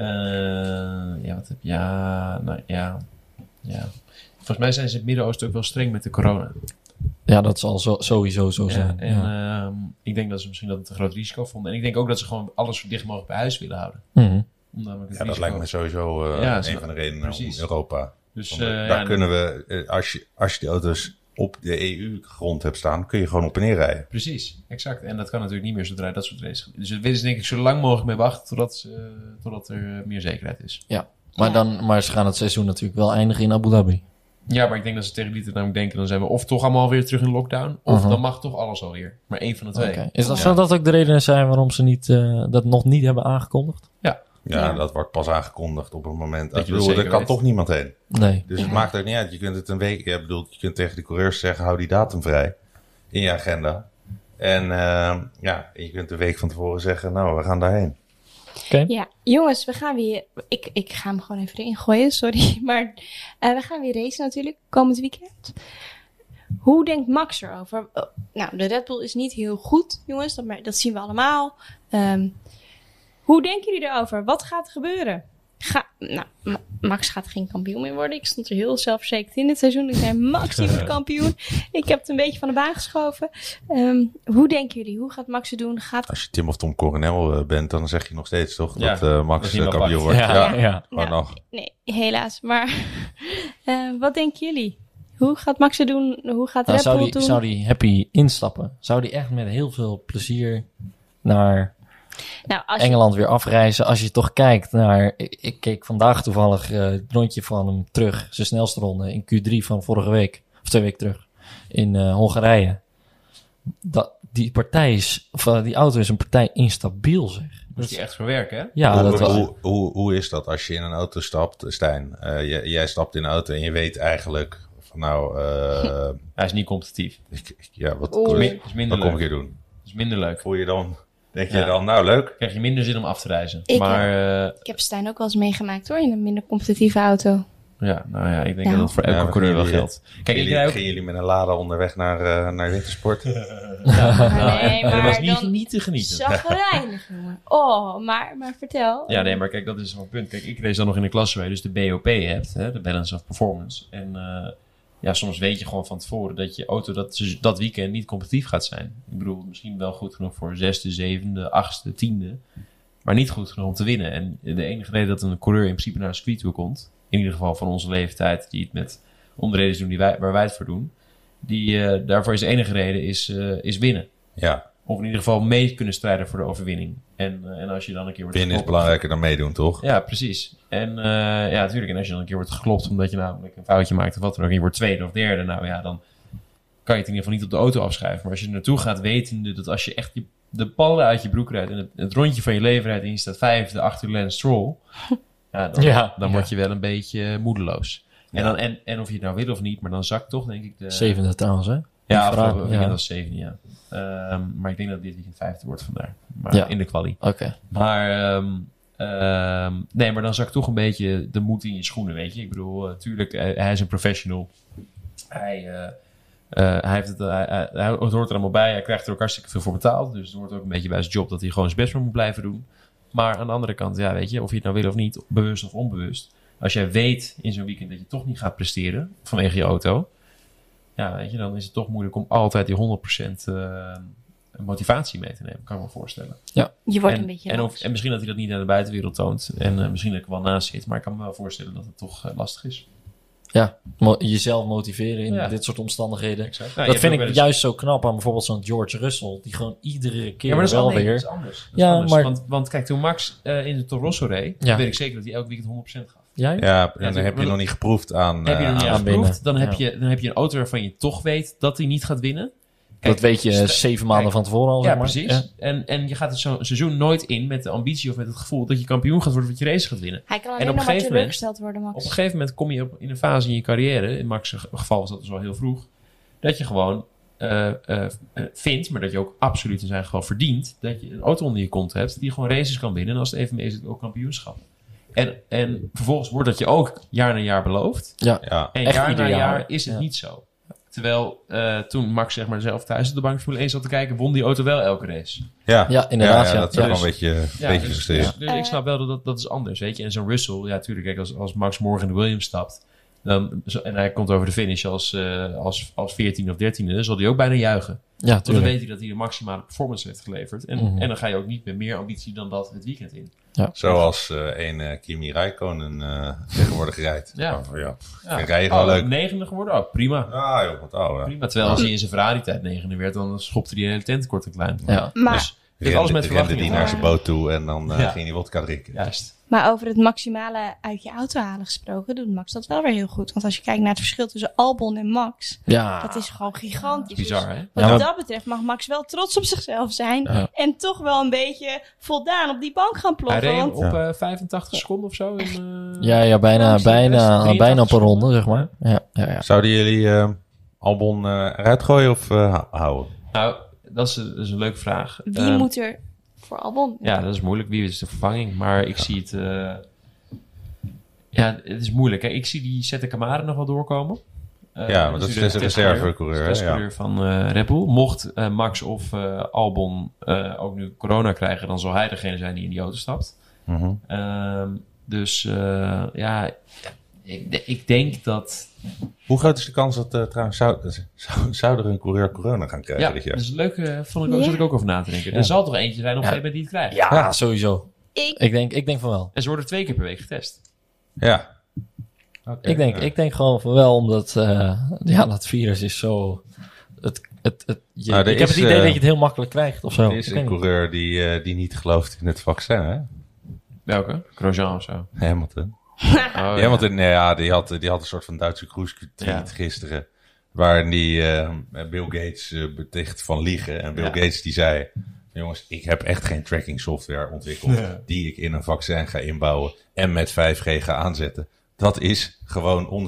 ja, wat heb Ja, nou ja. ja. Volgens mij zijn ze in het Midden-Oosten ook wel streng met de corona. Ja, dat zal zo, sowieso zo Ja, zijn. en ja. uh, ik denk dat ze misschien dat het een groot risico vonden. En ik denk ook dat ze gewoon alles zo dicht mogelijk bij huis willen houden. Mhm. Omdat het Ja, dat risico- lijkt me sowieso uh, Ja, een zo- van de redenen precies. om Europa. Dus, Want, uh, daar ja, kunnen we, uh, als je, als je die auto's op de E U-grond hebt staan, kun je gewoon op en neer rijden. Precies, exact. En dat kan natuurlijk niet meer zodra je dat soort races gaat. Dus daar willen ze denk ik zo lang mogelijk mee wachten totdat, uh, totdat er uh, meer zekerheid is. Ja. Maar, Ja. Dan, maar ze gaan het seizoen natuurlijk wel eindigen in Abu Dhabi. Ja, maar ik denk dat ze tegen die tijd namelijk denken, dan zijn we of toch allemaal weer terug in lockdown, of Mhm. dan mag toch alles alweer. Maar één van de twee. Oké. Is dat Ja. zo dat ook de redenen zijn waarom ze niet, uh, dat nog niet hebben aangekondigd? Ja, Ja. dat wordt pas aangekondigd op het moment. Dat Ik je bedoel, dat er zeker kan weet. toch niemand heen. Nee. Dus het maakt ook niet uit. Je kunt het een week, ja, bedoel, je kunt tegen de coureurs zeggen, hou die datum vrij in je agenda. En uh, ja, je kunt een week van tevoren zeggen, nou, we gaan daarheen. Oké. Ja, jongens, we gaan weer... Ik, ik ga hem gewoon even erin gooien, sorry. Maar uh, we gaan weer racen natuurlijk, komend weekend. Hoe denkt Max erover? Oh, nou, de Red Bull is niet heel goed, jongens. Dat, maar, dat zien we allemaal. Um, hoe denken jullie erover? Wat gaat er gebeuren? Ga, nou, Ma- Max gaat geen kampioen meer worden. Ik stond er heel zelfverzekerd in dit seizoen. Ik zei, Max, die wordt kampioen. Ik heb het een beetje van de baan geschoven. Um, hoe denken jullie? Hoe gaat Max het doen? Gaat... Als je Tim of Tom Coronel uh, bent, dan zeg je nog steeds toch Ja, dat uh, Max dat is uh, iemand kampioen apart. wordt. Ja, Ja, ja. maar Nou, nog. Nee, helaas. Maar uh, wat denken jullie? Hoe gaat Max het doen? Hoe gaat Nou, Red zou Bull die, het doen? zou die happy instappen? Zou die echt met heel veel plezier naar Nou, als je, Engeland weer afreizen? Als je toch kijkt naar... Ik, ik keek vandaag toevallig uh, het rondje van hem terug. Zijn snelste ronde in Q drie van vorige week. Of twee weken terug. In uh, Hongarije. Dat, die partij is... Of uh, die auto is een partij instabiel, zeg. Moest die echt verwerken, hè? Ja, hoe, dat wel. hoe, hoe, hoe is dat als je in een auto stapt, Stijn? Uh, j- jij stapt in een auto en je weet eigenlijk van nou, uh, Hij is niet competitief. ik, ja, wat, Oeh. wat, Min- is minder wat kom ik leuk. hier doen? is minder leuk. Voel je dan, denk Ja. je dan, nou leuk? Krijg je minder zin om af te reizen. Ik, maar uh, Ik heb Stijn ook wel eens meegemaakt hoor, in een minder competitieve auto. ja, nou ja, ik denk Ja. dat dat voor elke Ja, we coureur wel gingen geldt. Kijk, ik jullie, rij ook... gingen jullie met een Lada onderweg naar, uh, naar wintersport? Maar nee, dat maar was niet, dan niet te genieten. zagrijnig, jongen. Oh, maar, maar vertel. Ja, nee, maar kijk, dat is wel een punt. Kijk, ik race dan nog in een klasse waar je dus de B O P hebt, hè, de Balance of Performance. En uh, ja, soms weet je gewoon van tevoren dat je auto dat, dat weekend niet competitief gaat zijn. Ik bedoel, misschien wel goed genoeg voor zesde, zevende, achtste, tiende. Maar niet goed genoeg om te winnen. En de enige reden dat een coureur in principe naar een circuit toe komt, in ieder geval van onze leeftijd, die het met onderdelen doen die wij, waar wij het voor doen, die, uh, daarvoor is de enige reden is, uh, is winnen. Ja, Of in ieder geval mee kunnen strijden voor de overwinning. En, uh, en als je dan een keer wordt winnen is geklopt- belangrijker dan meedoen, toch? Ja, precies. En uh, ja, natuurlijk. En als je dan een keer wordt geklopt omdat je namelijk een foutje maakt of wat dan ook, en je wordt tweede of derde, nou ja, dan kan je het in ieder geval niet op de auto afschrijven. Maar als je er naartoe gaat wetende dat als je echt je, de ballen uit je broek rijdt en het, het rondje van je leven rijdt en je staat vijfde achter Lance Stroll, ja, dan, Ja. dan Ja. word je wel een beetje moedeloos. En, Ja. dan, en, en of je het nou wil of niet, maar dan zakt toch denk ik de... Zevende trouwens, hè? Ja, Die afgelopen vraag, weekend ja. was zevende, ja. Ehm, maar ik denk dat dit weekend vijfde wordt vandaar. Maar Ja. in de kwalie. Oké. Maar, ehm, ehm, nee, maar dan zakt toch een beetje de moed in je schoenen, weet je. Ik bedoel, natuurlijk, hij, hij is een professional. Hij, uh, uh, hij heeft het, hij, hij, hij- het hoort er allemaal bij. Hij krijgt er ook hartstikke veel voor betaald. Dus het hoort ook een beetje bij zijn job dat hij gewoon zijn best voor moet blijven doen. Maar aan de andere kant, ja, weet je, of je het nou wil of niet, bewust of onbewust. Als jij weet in zo'n weekend dat je toch niet gaat presteren vanwege je auto, ja, weet je, dan is het toch moeilijk om altijd die honderd procent uh, motivatie mee te nemen, kan ik me voorstellen. Je wordt En, een beetje en, los. of, en misschien dat hij dat niet naar de buitenwereld toont. En uh, misschien dat ik er wel naast zit. Maar ik kan me wel voorstellen dat het toch uh, lastig is. Ja, mo- jezelf motiveren in Ja. dit soort omstandigheden. Exact. Dat vind ik juist zo knap aan bijvoorbeeld zo'n George Russell. Die gewoon iedere keer Ja, maar dat is, wel al, nee, weer... dat is anders. Dat is Ja, anders. maar- Want, want kijk, toen Max uh, in de Toro Rosso reed, Ja. weet ik zeker dat hij elke weekend honderd procent gaf. Jij? Ja, en dan tuurlijk, heb je maar nog niet geproefd aan... heb je eh, er niet aan- aan aangeproefd, binnen. dan, heb Ja. je, dan heb je een auto waarvan je toch weet dat hij niet gaat winnen. Kijk, dat weet je sta- zeven maanden kijk, van tevoren al, Ja, zeg maar. precies. Ja. En, en je gaat het zo'n seizoen nooit in met de ambitie of met het gevoel dat je kampioen gaat worden, dat je race gaat winnen. Hij kan en alleen op nog een maar gegeven teleurgesteld worden, Max. Op een gegeven moment kom je op, in een fase in je carrière, in Max' geval was dat dus al heel vroeg, dat je gewoon uh, uh, vindt, maar dat je ook absoluut in zijn geval verdient, dat je een auto onder je kont hebt die gewoon races kan winnen en als het even mee is, het ook kampioenschap. En, en vervolgens wordt dat je ook jaar na jaar beloofd. Ja. Ja, En Echt jaar ieder na jaar, jaar. is het Ja. niet zo. Terwijl uh, toen Max zeg maar zelf thuis op de bank Formule één zat te kijken, won die auto wel elke race. ja. Ja, inderdaad, ja. dat is Ja. ook wel een beetje, Ja, beetje dus, frustrerend. dus, dus ik snap wel dat, dat dat is anders, weet je. En zo'n Russell, ja, tuurlijk, kijk, als, als Max morgen in de Williams stapt, dan, zo- en hij komt over de finish als, uh, als, als veertiende of dertiende, dan zal hij ook bijna juichen. Ja, Want dan tuurlijk. weet hij dat hij de maximale performance heeft geleverd. En, Mhm. en dan ga je ook niet met meer ambitie dan dat het weekend in. Zoals uh, een uh, Kimi Räikkönen uh, tegenwoordig rijdt. Ja. Oh, ja. Ja. Vind jij gewoon Oh, leuk? negende geworden? Oh, prima. Ah joh, wat oude. Prima. Terwijl als hij in zijn Ferrari-tijd negende werd, dan schopte hij de hele tent kort en klein. Ja. Maar, Dus dit alles met Rende verwachting. die naar zijn boot toe en dan uh, Ja. ging hij wodka drinken. Juist. maar over het maximale uit je auto halen gesproken, doet Max dat wel weer heel goed. Want als je kijkt naar het verschil tussen Albon en Max, Ja. dat is gewoon gigantisch. Bizar, hè? Dus Ja, wat maar- dat betreft mag Max wel trots op zichzelf zijn. Ja. En toch wel een beetje voldaan op die bank gaan Hij ploffen. reed Want op uh, vijfentachtig seconden of zo. In, uh, Ja, ja, bijna, Max, bijna, drieëntachtig bijna op een ronde, seconden. zeg maar. Ja, ja, ja. Zouden jullie uh, Albon uh, eruit gooien of uh, hou- houden? Nou, dat is, een- dat is een leuke vraag. wie Ehm, moet er voor Albon? Ja, dat is moeilijk. Wie is de vervanging? Maar ik zie het... uh, ja, het is moeilijk. Hè? Ik zie die Sette Camara nog wel doorkomen. Uh, Ja, want dat is de dus een testcoureur. reservecoureur, Dat is de hè, ja. testcoureur van uh, Red Bull. Mocht uh, Max of uh, Albon uh, ook nu corona krijgen, dan zal hij degene zijn die in die auto stapt. Mhm. Um, dus uh, ja, ik, ik denk dat... Hoe groot is de kans dat uh, trouwens zou, zou, zou er een coureur corona gaan krijgen Ja, dit dat jaar? is leuk. Uh, vond ik ook, Ja. zat ik ook over na te denken. Er zal toch eentje zijn op een Ja. gegeven moment die het krijgt. Ja, Ja. sowieso. Ik, Ik denk, ik denk van wel. En ze worden twee keer per week getest. Ja. Okay, Ik denk, ja. ik denk gewoon van wel, omdat uh, ja, dat virus is zo... Het, het, het, je, Nou, er ik heb is, het idee uh, dat je het heel makkelijk krijgt of zo. Er is Ik een weet niet. coureur die, uh, die niet gelooft in het vaccin, hè? Welke? Grosjean of zo. Hamilton. Oh, Ja, ja. want nee, ja, die, had, die had een soort van Duitse cruise-tweet Ja. gisteren. Waarin die uh, Bill Gates uh, beticht van liegen. En Bill Ja. Gates die zei... Jongens, ik heb echt geen tracking software ontwikkeld... Ja. die ik in een vaccin ga inbouwen... en met vijf G ga aanzetten. Dat is gewoon onzin.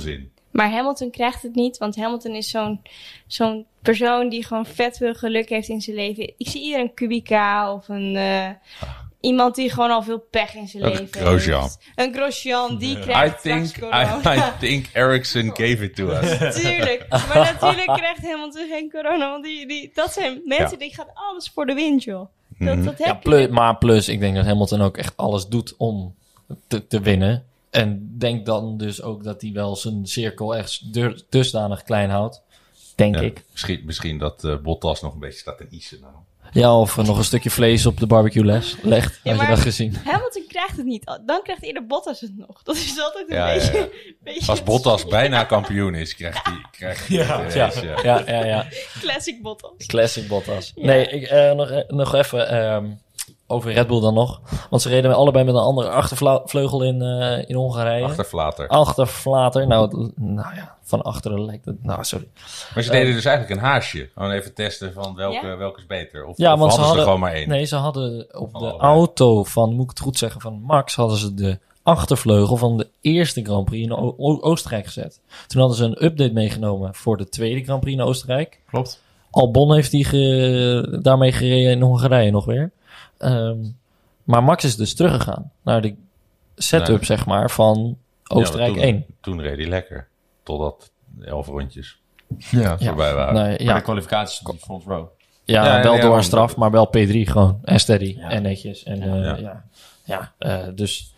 Maar Hamilton krijgt het niet, want Hamilton is zo'n, zo'n persoon die gewoon vet veel geluk heeft in zijn leven. Ik zie hier een Kubica of een... Uh, Iemand die gewoon al veel pech in zijn Een leven Grosjean. heeft. Een Grosjean, die I krijgt think, straks corona. I, I think Ericsson gave it to us. Tuurlijk. Maar natuurlijk krijgt Hamilton geen corona. Want die, die, dat zijn mensen Ja. die gaan alles voor de wind, joh. Dat, Mhm. dat heb Ja, je. plus, maar plus, ik denk dat Hamilton ook echt alles doet om te, te winnen. En denk dan dus ook dat hij wel zijn cirkel echt dur- dusdanig klein houdt. Denk Ja, ik. Misschien, misschien dat uh, Bottas nog een beetje staat te iezen nou. Ja, of er nog een stukje vlees op de barbecue les, legt. Ja, Had je maar- dat gezien? Hamilton krijgt het niet. Dan krijgt eerder Bottas het nog. Dat is altijd een Ja, ja, beetje... ja. een beetje Als Bottas bijna kampioen is, krijgt hij krijgt hij Ja, de ja, race, ja. ja, ja, ja. classic Bottas. Classic Bottas. Ja. Nee, ik, eh, nog, eh, nog even ehm, over Red Bull dan nog. Want ze reden allebei met een andere achtervleugel in, eh, in Hongarije. Achterflater. Achterflater. Nou, het- nou ja, van achteren lijkt het... Nou, sorry. Maar ze deden dus eigenlijk een haasje. Gewoon even testen van welke, Ja? welke is beter. Of, Ja, of want ze hadden ze hadden- er gewoon maar één. Nee, ze hadden op Van de allebei. auto van, moet ik het goed zeggen, van Max, hadden ze de achtervleugel van de eerste Grand Prix in o- O- Oostenrijk gezet. Toen hadden ze een update meegenomen voor de tweede Grand Prix in Oostenrijk. Klopt. Albon heeft die ge- daarmee gereden in Hongarije nog weer. Ehm, maar Max is dus teruggegaan naar de setup, Nee. zeg maar, van Oostenrijk Ja, maar toen, één. Toen reed hij lekker. Totdat elf rondjes Ja. Ja. voorbij waren. Nee, Maar ja, de kwalificatie stond die front row. ja, Ja, wel ja, door ja, een straf, maar wel P drie gewoon. En steady. Ja. En netjes. En eh, Ja. ja, ja, eh, dus...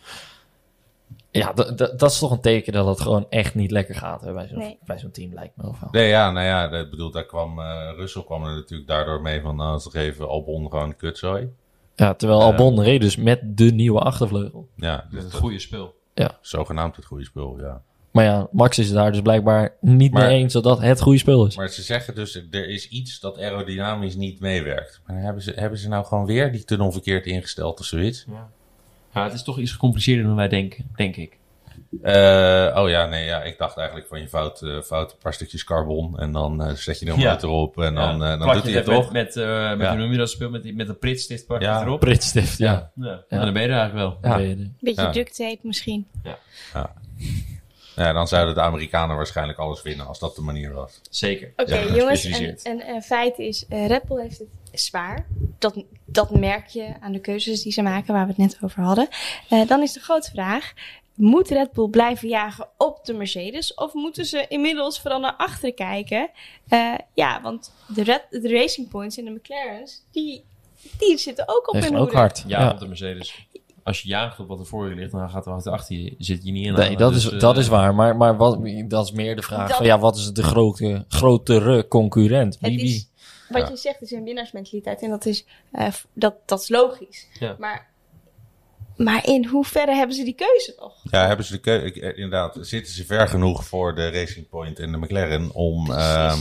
Ja, d- d- dat is toch een teken dat het gewoon echt niet lekker gaat hè, bij zo'n Nee. bij zo'n team, lijkt me ook wel. Nee, ja, nou ja, ik bedoel, daar kwam uh, Russell kwam er natuurlijk daardoor mee van, nou, toch even Albon gewoon kutzooi. Ja, terwijl Ja. Albon reed dus met de nieuwe achtervleugel. Ja, Met dus het dat- goede spul. zogenaamd het goede spul, ja. Maar ja, Max is daar dus blijkbaar niet Maar- mee eens dat dat het goede spul is. Maar ze zeggen dus, er is iets dat aerodynamisch niet meewerkt. Maar hebben ze, hebben ze nou gewoon weer die tunnel verkeerd ingesteld of zoiets? Ja. Ja, het is toch iets gecompliceerder dan wij denken, denk ik. Uh, oh ja, nee, ja, ik dacht eigenlijk van je fout, uh, fout een paar stukjes carbon en dan uh, zet je er een Ja. motor op en dan, Ja. uh, dan Plak doet je hij het met, toch. Met, met, uh, met Ja. hoe noem je dat speel? Met, die- met een pritstift plak je Ja. het erop. Pritstift, ja. Ja. Ja. En dan ben je er eigenlijk wel. Dan Ja. ben je er. Beetje Ja. duct tape misschien. Ja, dan zouden de Amerikanen waarschijnlijk alles winnen als dat de manier was. Zeker. Oké, Ja, jongens, een, gespecialiseerd. een, een feit is, uh, Red Bull heeft het zwaar. Dat, dat merk je aan de keuzes die ze maken, waar we het net over hadden. Uh, dan is de grote vraag, moet Red Bull blijven jagen op de Mercedes? Of moeten ze inmiddels vooral naar achteren kijken? Uh, ja, want de, Red, de Racing Points en de McLaren's, die, die zitten ook op Heeft hun ook hoede. hard. Ja, Ja. op de Mercedes. Als je jaagt op wat er voor je ligt, dan gaat er wat achter je. Zit je niet in. Nee, dat, Dus, is, uh, dat is waar. Maar, maar wat, dat is meer de vraag Dat- van, ja, wat is de grote, grotere concurrent? Het Wie, wie? is, wat Ja. je zegt is een winnaarsmentaliteit en dat is, uh, dat, dat is logisch. Ja. Maar, maar in hoeverre hebben ze die keuze nog? Ja, hebben ze de keu- ik- eh, inderdaad, zitten ze ver genoeg voor de Racing Point en de McLaren om Precies. ehm,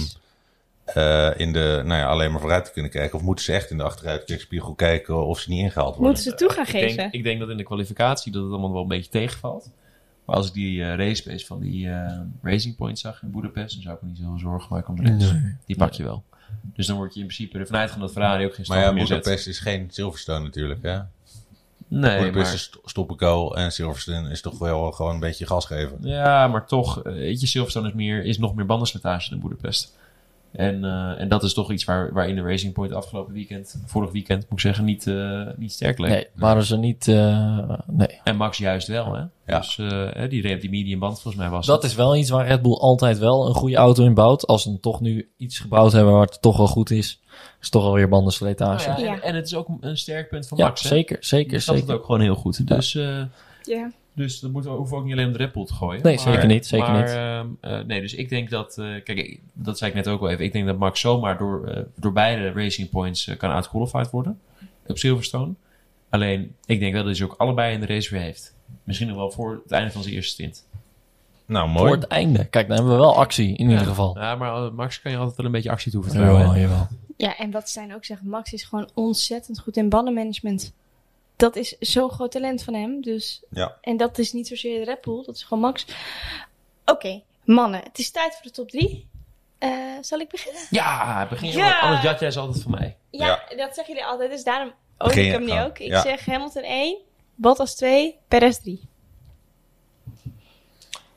uh, in de, nou ja, alleen maar vooruit te kunnen kijken? Of moeten ze echt in de achteruitkijkspiegel kijken of ze niet ingehaald worden? Moeten ze toe gaan ik geven? denk, ik denk dat in de kwalificatie dat het allemaal wel een beetje tegenvalt. Maar als ik die uh, race pace van die uh, Racing Point zag in Budapest, dan zou ik me niet zo zorgen maken om de rest. Nee. Die pak je wel. Dus dan word je in principe ervan uitgaan dat Ferrari ook geen Maar stand ja, meer zet. Budapest is geen Silverstone natuurlijk, hè? Nee, Budapest maar, is st- stop go en Silverstone is toch wel gewoon een beetje gas geven. ja, maar toch, uh, weet je, Silverstone is, meer, is nog meer bandenslijtage dan Budapest. En, uh, en dat is toch iets waar, waarin de Racing Point afgelopen weekend, vorig weekend moet ik zeggen, niet, uh, niet sterk leek. Nee, waren ze niet... Uh, nee. En Max juist wel, hè? Ja. Dus uh, die reed op die medium band volgens mij was Dat het. is wel iets waar Red Bull altijd wel een goede auto in bouwt. Als ze toch nu iets gebouwd hebben waar het toch wel goed is, is toch alweer bandenslijtage. Nou ja, Ja. en, en het is ook een sterk punt van Ja, Max, hè? zeker, zeker, Die snapt zeker. het ook gewoon heel goed. Dus, uh, Ja. dus dat moeten we, hoeven we ook niet alleen op de Red Bull te gooien. Nee, zeker niet, zeker maar, niet. Uh, uh, nee, dus ik denk dat... Uh, kijk, ik, dat zei ik net ook wel even. Ik denk dat Max zomaar door, uh, door beide Racing Points uh, kan outqualified worden. Op Silverstone. Alleen, ik denk wel dat hij ze ook allebei in de race weer heeft. Misschien nog wel voor het einde van zijn eerste stint. Nou, Voor mooi. het einde. Kijk, dan hebben we wel actie in ieder geval. Ja, maar uh, Max kan je altijd wel een beetje actie toevertrouwen. Ja, hè? jawel. Ja, en wat Stijn ook zegt, Max is gewoon ontzettend goed in bandenmanagement. Dat is zo'n groot talent van hem. Dus, Ja. en dat is niet zozeer de Red Bull, dat is gewoon Max. Oké, okay, mannen, het is tijd voor de top drie. Uh, zal ik beginnen? Ja, begin je Ja. maar. Anders jat jij is altijd van mij. Ja, Ja. dat zeggen jullie altijd, dus daarom ook Begin ik je hem nu gewoon. ook. Ik Ja. zeg Hamilton één, Bottas twee, Perez drie.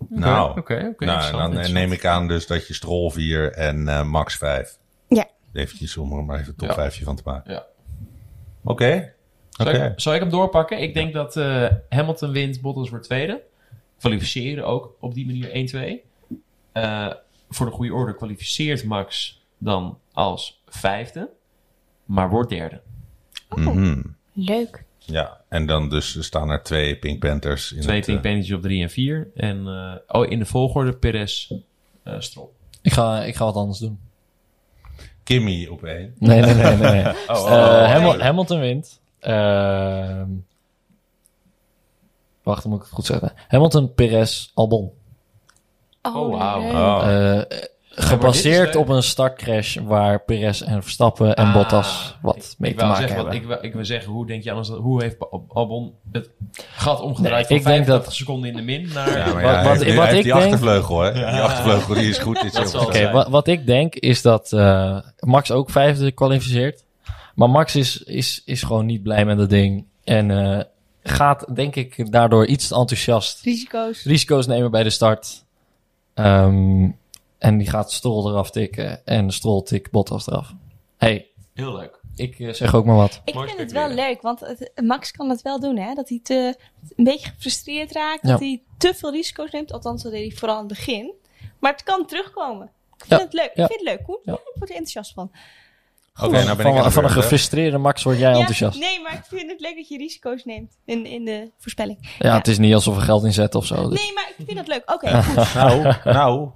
Nou, Oké, oké. nou interessant, dan interessant. neem ik aan dus dat je Stroll vier en uh, Max vijf. Ja. Eventjes om er maar even een top Ja. vijfje van te maken. Ja. Oké. Okay. Zal, Okay. ik, zal ik hem doorpakken? Ik denk dat uh, Hamilton wint, Bottas wordt tweede. Kwalificeren ook op die manier één twee. Uh, voor de goede orde kwalificeert Max dan als vijfde, maar wordt derde. Oh, Mm-hmm. leuk. Ja, en dan dus staan er twee Pink Panthers. In Twee het, Pink uh, Panthers op drie en vier. En uh, oh, in de volgorde Perez, uh, Stroll. Ik ga, ik ga wat anders doen. Kimmy op één. Nee, nee, nee. nee. Oh, Uh, oh, oh, Hamil- oh. Hamilton wint. Uh, wacht, dan moet ik het goed zeggen. Hamilton, Perez, Albon. Oh, Oh, wauw. leuk. Oh. Uh, gebaseerd dit is op een startcrash waar Perez en Verstappen en Ah, Bottas wat ik, mee ik te wou maken zeggen, hebben. wat, ik, wou, ik wil zeggen, hoe denk je anders dat, hoe heeft Al- Albon het gat omgedraaid Nee, ik van denk vijfentachtig dat- seconden in de min naar... Ja, maar Wat- ja, hij wat- heeft, nu- wat hij heeft ik die denk- achtervleugel, hè? Die achtervleugel die is goed. Dit Dat is zal heel Oké, zijn. wat, wat ik denk is dat uh, Max ook vijfde kwalificeert. Maar Max is, is, is gewoon niet blij met dat ding. En uh, gaat, denk ik, daardoor iets te enthousiast Risico's. risico's nemen bij de start. Um, en die gaat Stroll eraf tikken. En Stroll tikt Bottas eraf. Hey, Heel leuk. ik uh, zeg ook maar wat. Ik Mooi vind het wel speculeren. leuk, want het, Max kan het wel doen, hè? Dat hij te, een beetje gefrustreerd raakt, Ja. dat hij te veel risico's neemt. Althans, dat deed hij vooral aan het begin. Maar het kan terugkomen. Ik vind Ja. het leuk. Ja. Ik vind het leuk. Hoe? Ja. Ik word er enthousiast van. Oké, nou ben ik aan van, de van een beurt, hè? gefrustreerde Max word jij enthousiast. nee, maar ik vind het leuk dat je risico's neemt in, in de voorspelling. Ja, het is niet alsof we geld inzetten of zo. Dus. Nee, maar ik vind dat leuk. Oké, goed. Nou, nou.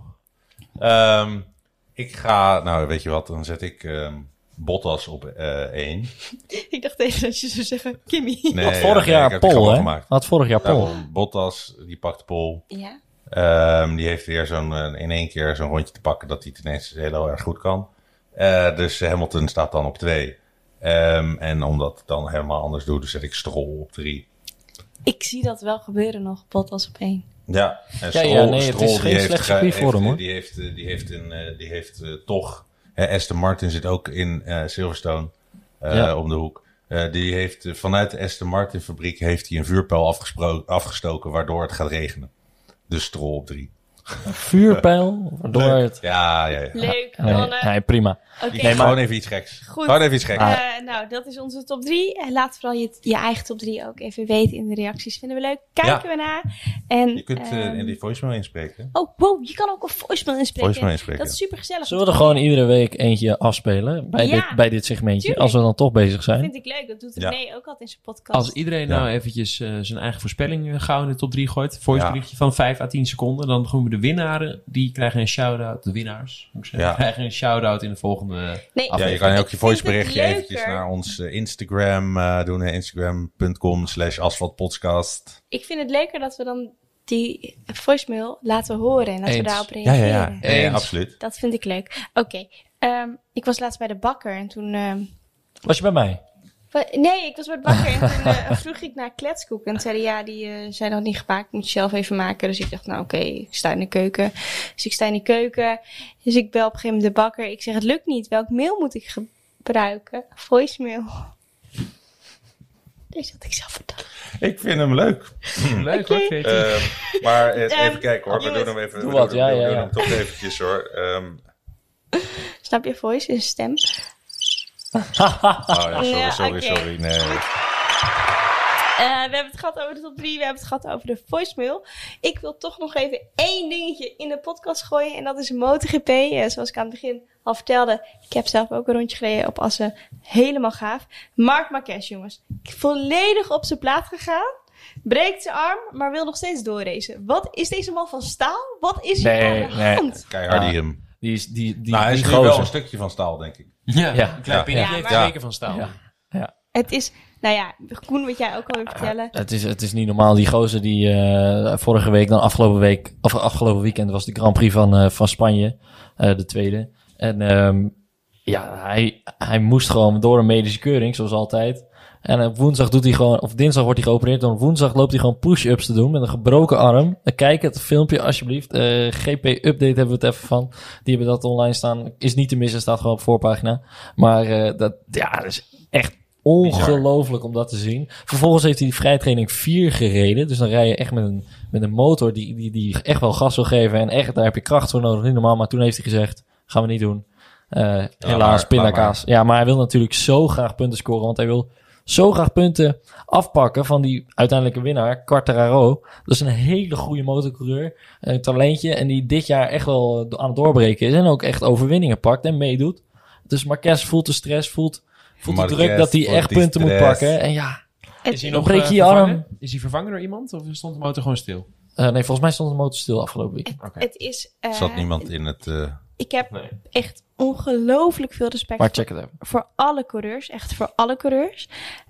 Um, ik ga... Nou, weet je wat? Dan zet ik um, Bottas op uh, één. Ik dacht even dat je zou zeggen, Kimmy. Nee, Had vorig ja, nee, jaar ik heb die Pol, grap al hè? gemaakt. Had vorig jaar Pol. Nou, Bottas, die pakt Pol. Ja. Um, die heeft weer zo'n, uh, in één keer zo'n rondje te pakken dat hij het ineens heel erg goed kan. Uh, dus Hamilton staat dan op twee. Um, en omdat het dan helemaal anders doet, dus zet ik Stroll op drie. Ik zie dat wel gebeuren nog, Bottas op één. Ja, en Ja, Stroll, ja, nee, het Stroll, is die geen heeft slecht ge- circuit voor heeft- hem, hoor. Die heeft, uh, die heeft, een, uh, die heeft uh, toch... Hè, Aston Martin zit ook in uh, Silverstone uh, Ja. om de hoek. Uh, die heeft uh, vanuit de Aston Martin fabriek heeft hij een vuurpijl afgespro- afgestoken waardoor het gaat regenen. Dus Stroll op drie. Vuurpijl, waardoor het... Ja, ja, ja. Leuk, Nee, mannen. nee, prima. Oké. Nee, gewoon even iets geks. Goed. Gewoon even iets geks. Eh, nou, dat is onze top drie. En laat vooral je, je eigen top drie ook even weten in de reacties. Vinden we leuk. Kijken we naar. En, Je kunt uh, ehm, in die voicemail inspreken. Oh, wow, je kan ook een voicemail inspreken. Voicemail inspreken. Dat is super gezellig. Zullen we er gewoon iedere week eentje afspelen bij, Ja, dit, bij dit segmentje, tuurlijk. als we dan toch bezig Dat zijn? vind ik leuk. Dat doet Ja. René ook altijd in zijn podcast. Als iedereen Ja. nou eventjes uh, zijn eigen voorspelling uh, gauw in de top drie gooit, voice Ja. berichtje van vijf à tien seconden, dan doen we de winnaren, die krijgen een shout-out, de winnaars, moet ik zeggen, Ja. krijgen een shout-out in de volgende Nee, Ja, je aflevering. kan ook je Ik vind voiceberichtje het eventjes leuker. naar ons uh, Instagram uh, doen. Instagram punt com slash asfaltpodcast. ik vind het leuker dat we dan die voicemail laten horen en dat we Eens. daarop Ja, reageren. ja, ja. ja, ja, Eens. absoluut. Dat vind ik leuk. Oké, ehm, ik was laatst bij de bakker en toen... ehm, Was je bij mij? wa- nee, ik was bij de bakker en toen eh, vroeg ik naar kletskoek. En zeiden ja, die eh, zijn nog niet gemaakt, moet je zelf even maken. Dus ik dacht, nou oké, ik sta in de keuken. Dus ik sta in de keuken. Dus ik bel op een gegeven moment de bakker. Ik zeg, het lukt niet. Welk mail moet ik gebruiken? Voicemail. Deze had ik zelf verteld. Ik vind hem leuk. Leuk Oké. hoor, creatief. Uh, maar uh, Ehm, even kijken hoor. We jongens. doen hem even. Doe we wat, doen, ja, we ja, doen ja. hem toch eventjes hoor. Um, Snap je voice? Is stem. oh ja, sorry, Ja, sorry, oké. sorry. Nee. Uh, we hebben het gehad over de top drie. We hebben het gehad over de voicemail. Ik wil toch nog even één dingetje in de podcast gooien. En dat is MotoGP. Uh, zoals ik aan het begin al vertelde. Ik heb zelf ook een rondje gereden op Assen. Helemaal gaaf. Marc Marquez, jongens. Volledig op zijn plaat gegaan. Breekt zijn arm, maar wil nog steeds doorracen. Wat is deze man van staal? Wat is hier Nee, aan de nee. hand? Keihard Ja. die hem. Die is die, die, Nou, hij is die nu wel gozer. een stukje van staal, denk ik. Ja, Ja. een klein Ja. pinnetje Ja, heeft maar- zeker van staal. Ja. Het is, nou ja, Koen, wat jij ook al wil vertellen. Het is, het is niet normaal. Die gozer die uh, vorige week, dan afgelopen week, of afgelopen weekend was de Grand Prix van, uh, van Spanje, uh, de tweede. En um, ja, hij, hij moest gewoon door een medische keuring, zoals altijd. En op woensdag doet hij gewoon, of dinsdag wordt hij geopereerd. En op woensdag loopt hij gewoon push-ups te doen met een gebroken arm. Kijk het filmpje alsjeblieft. Uh, G P-update hebben we het even van. Die hebben dat online staan. Is niet te missen, staat gewoon op voorpagina. Maar uh, dat, ja, dat is echt ongelooflijk om dat te zien. Vervolgens heeft hij die vrijtraining vier gereden. Dus dan rij je echt met een, met een motor die, die, die echt wel gas wil geven. En echt, daar heb je kracht voor nodig. Niet normaal, maar toen heeft hij gezegd, gaan we niet doen. Uh, helaas, maar, pindakaas. Ja, maar hij wil natuurlijk zo graag punten scoren. Want hij wil zo graag punten afpakken van die uiteindelijke winnaar, Quartararo. Dat is een hele goede motorcoureur. Een talentje. En die dit jaar echt wel aan het doorbreken is. En ook echt overwinningen pakt en meedoet. Dus Marquez voelt de stress, voelt, voelt de Marquez druk dat hij echt punten moet pakken. En ja, Is hij dan nog breek uh, je je vervangen? arm. Is hij vervangen door iemand? Of stond de motor gewoon stil? Uh, nee, volgens mij stond de motor stil afgelopen week. Oké. Het is... uh, Zat niemand in het... Uh... Ik heb Nee. echt ongelooflijk veel respect Maar voor, check het even. voor alle coureurs. Echt voor alle coureurs.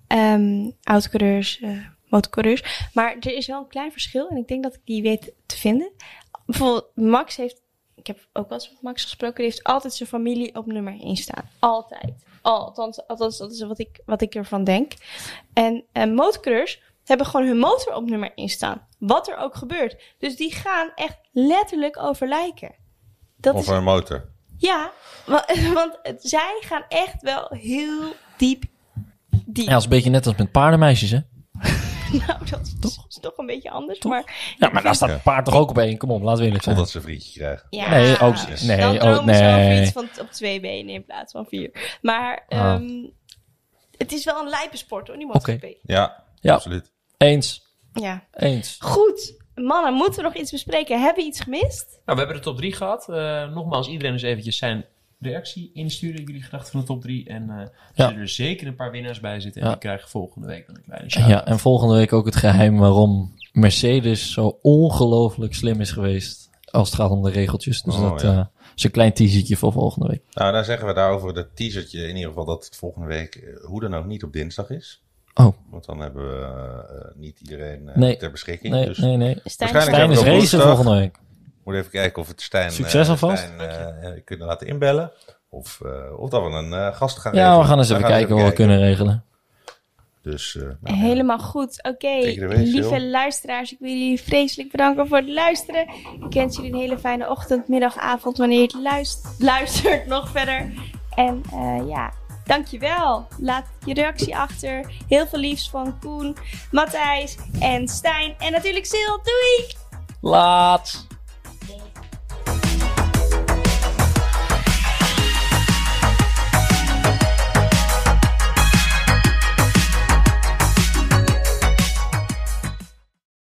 Um, Oud-coureurs, uh, motorcoureurs. Maar er is wel een klein verschil. En ik denk dat ik die weet te vinden. Bijvoorbeeld Max heeft... Ik heb ook wel eens met Max gesproken. Die heeft altijd zijn familie op nummer één staan. Altijd. Althans, althans dat is wat ik, wat ik ervan denk. En uh, motorcoureurs hebben gewoon hun motor op nummer één staan. Wat er ook gebeurt. Dus die gaan echt letterlijk over lijken. Dat Of is, een motor. ja, want, want het- zij gaan echt wel heel diep. diep. Ja, dat is een beetje net als met paardenmeisjes, hè? Nou, dat is toch, is toch een beetje anders. Toch? Maar Ja, maar daar staat Ja. het paard toch ook op één? Kom op, laten we eerlijk zijn. Totdat ze een vriendje krijgen. ja, Nee, ook- nee, dan oh, dromen ze over nee. iets van t- op twee benen in plaats van vier. Maar Ah. ehm, het is wel een lijpe sport hoor, die MotoGP. Ja, Ja. absoluut. Eens. Ja. Eens. Goed, mannen, moeten we nog iets bespreken? Hebben we iets gemist? Nou, we hebben de top drie gehad. Uh, nogmaals, iedereen eens eventjes zijn reactie insturen. Jullie gedachten van de top drie. En uh, er Ja. zullen er zeker een paar winnaars bij zitten. En Ja. die krijgen volgende week dan een kleine shout. Ja, en volgende week ook het geheim waarom Mercedes zo ongelooflijk slim is geweest als het gaat om de regeltjes. Dus Oh, dat ja. uh, is een klein teasertje voor volgende week. Nou, dan zeggen we daarover het teasertje in ieder geval dat het volgende week eh, hoe dan ook niet op dinsdag is. Oh, Want dan hebben we uh, niet iedereen uh, Nee. ter beschikking. nee, dus nee, nee. Stijn, Waarschijnlijk Stijn is hebben we op racen woensdag. volgende week. moet even kijken of we het Stijn, Succes uh, alvast. Stijn uh, kunnen laten inbellen. Of, uh, of dat we een uh, gast gaan Ja, regelen. we gaan eens Daar even gaan kijken wat we kunnen regelen. Dus, uh, nou, Helemaal goed. Oké, Take it away, lieve Sil. luisteraars, ik wil jullie vreselijk bedanken voor het luisteren. Ik wens jullie een hele fijne ochtend, middag, avond, wanneer je het luistert, luistert nog verder. En uh, ja, dankjewel. Laat je reactie achter. Heel veel liefs van Koen, Matthijs en Stijn. En natuurlijk Sil. Doei! Laat!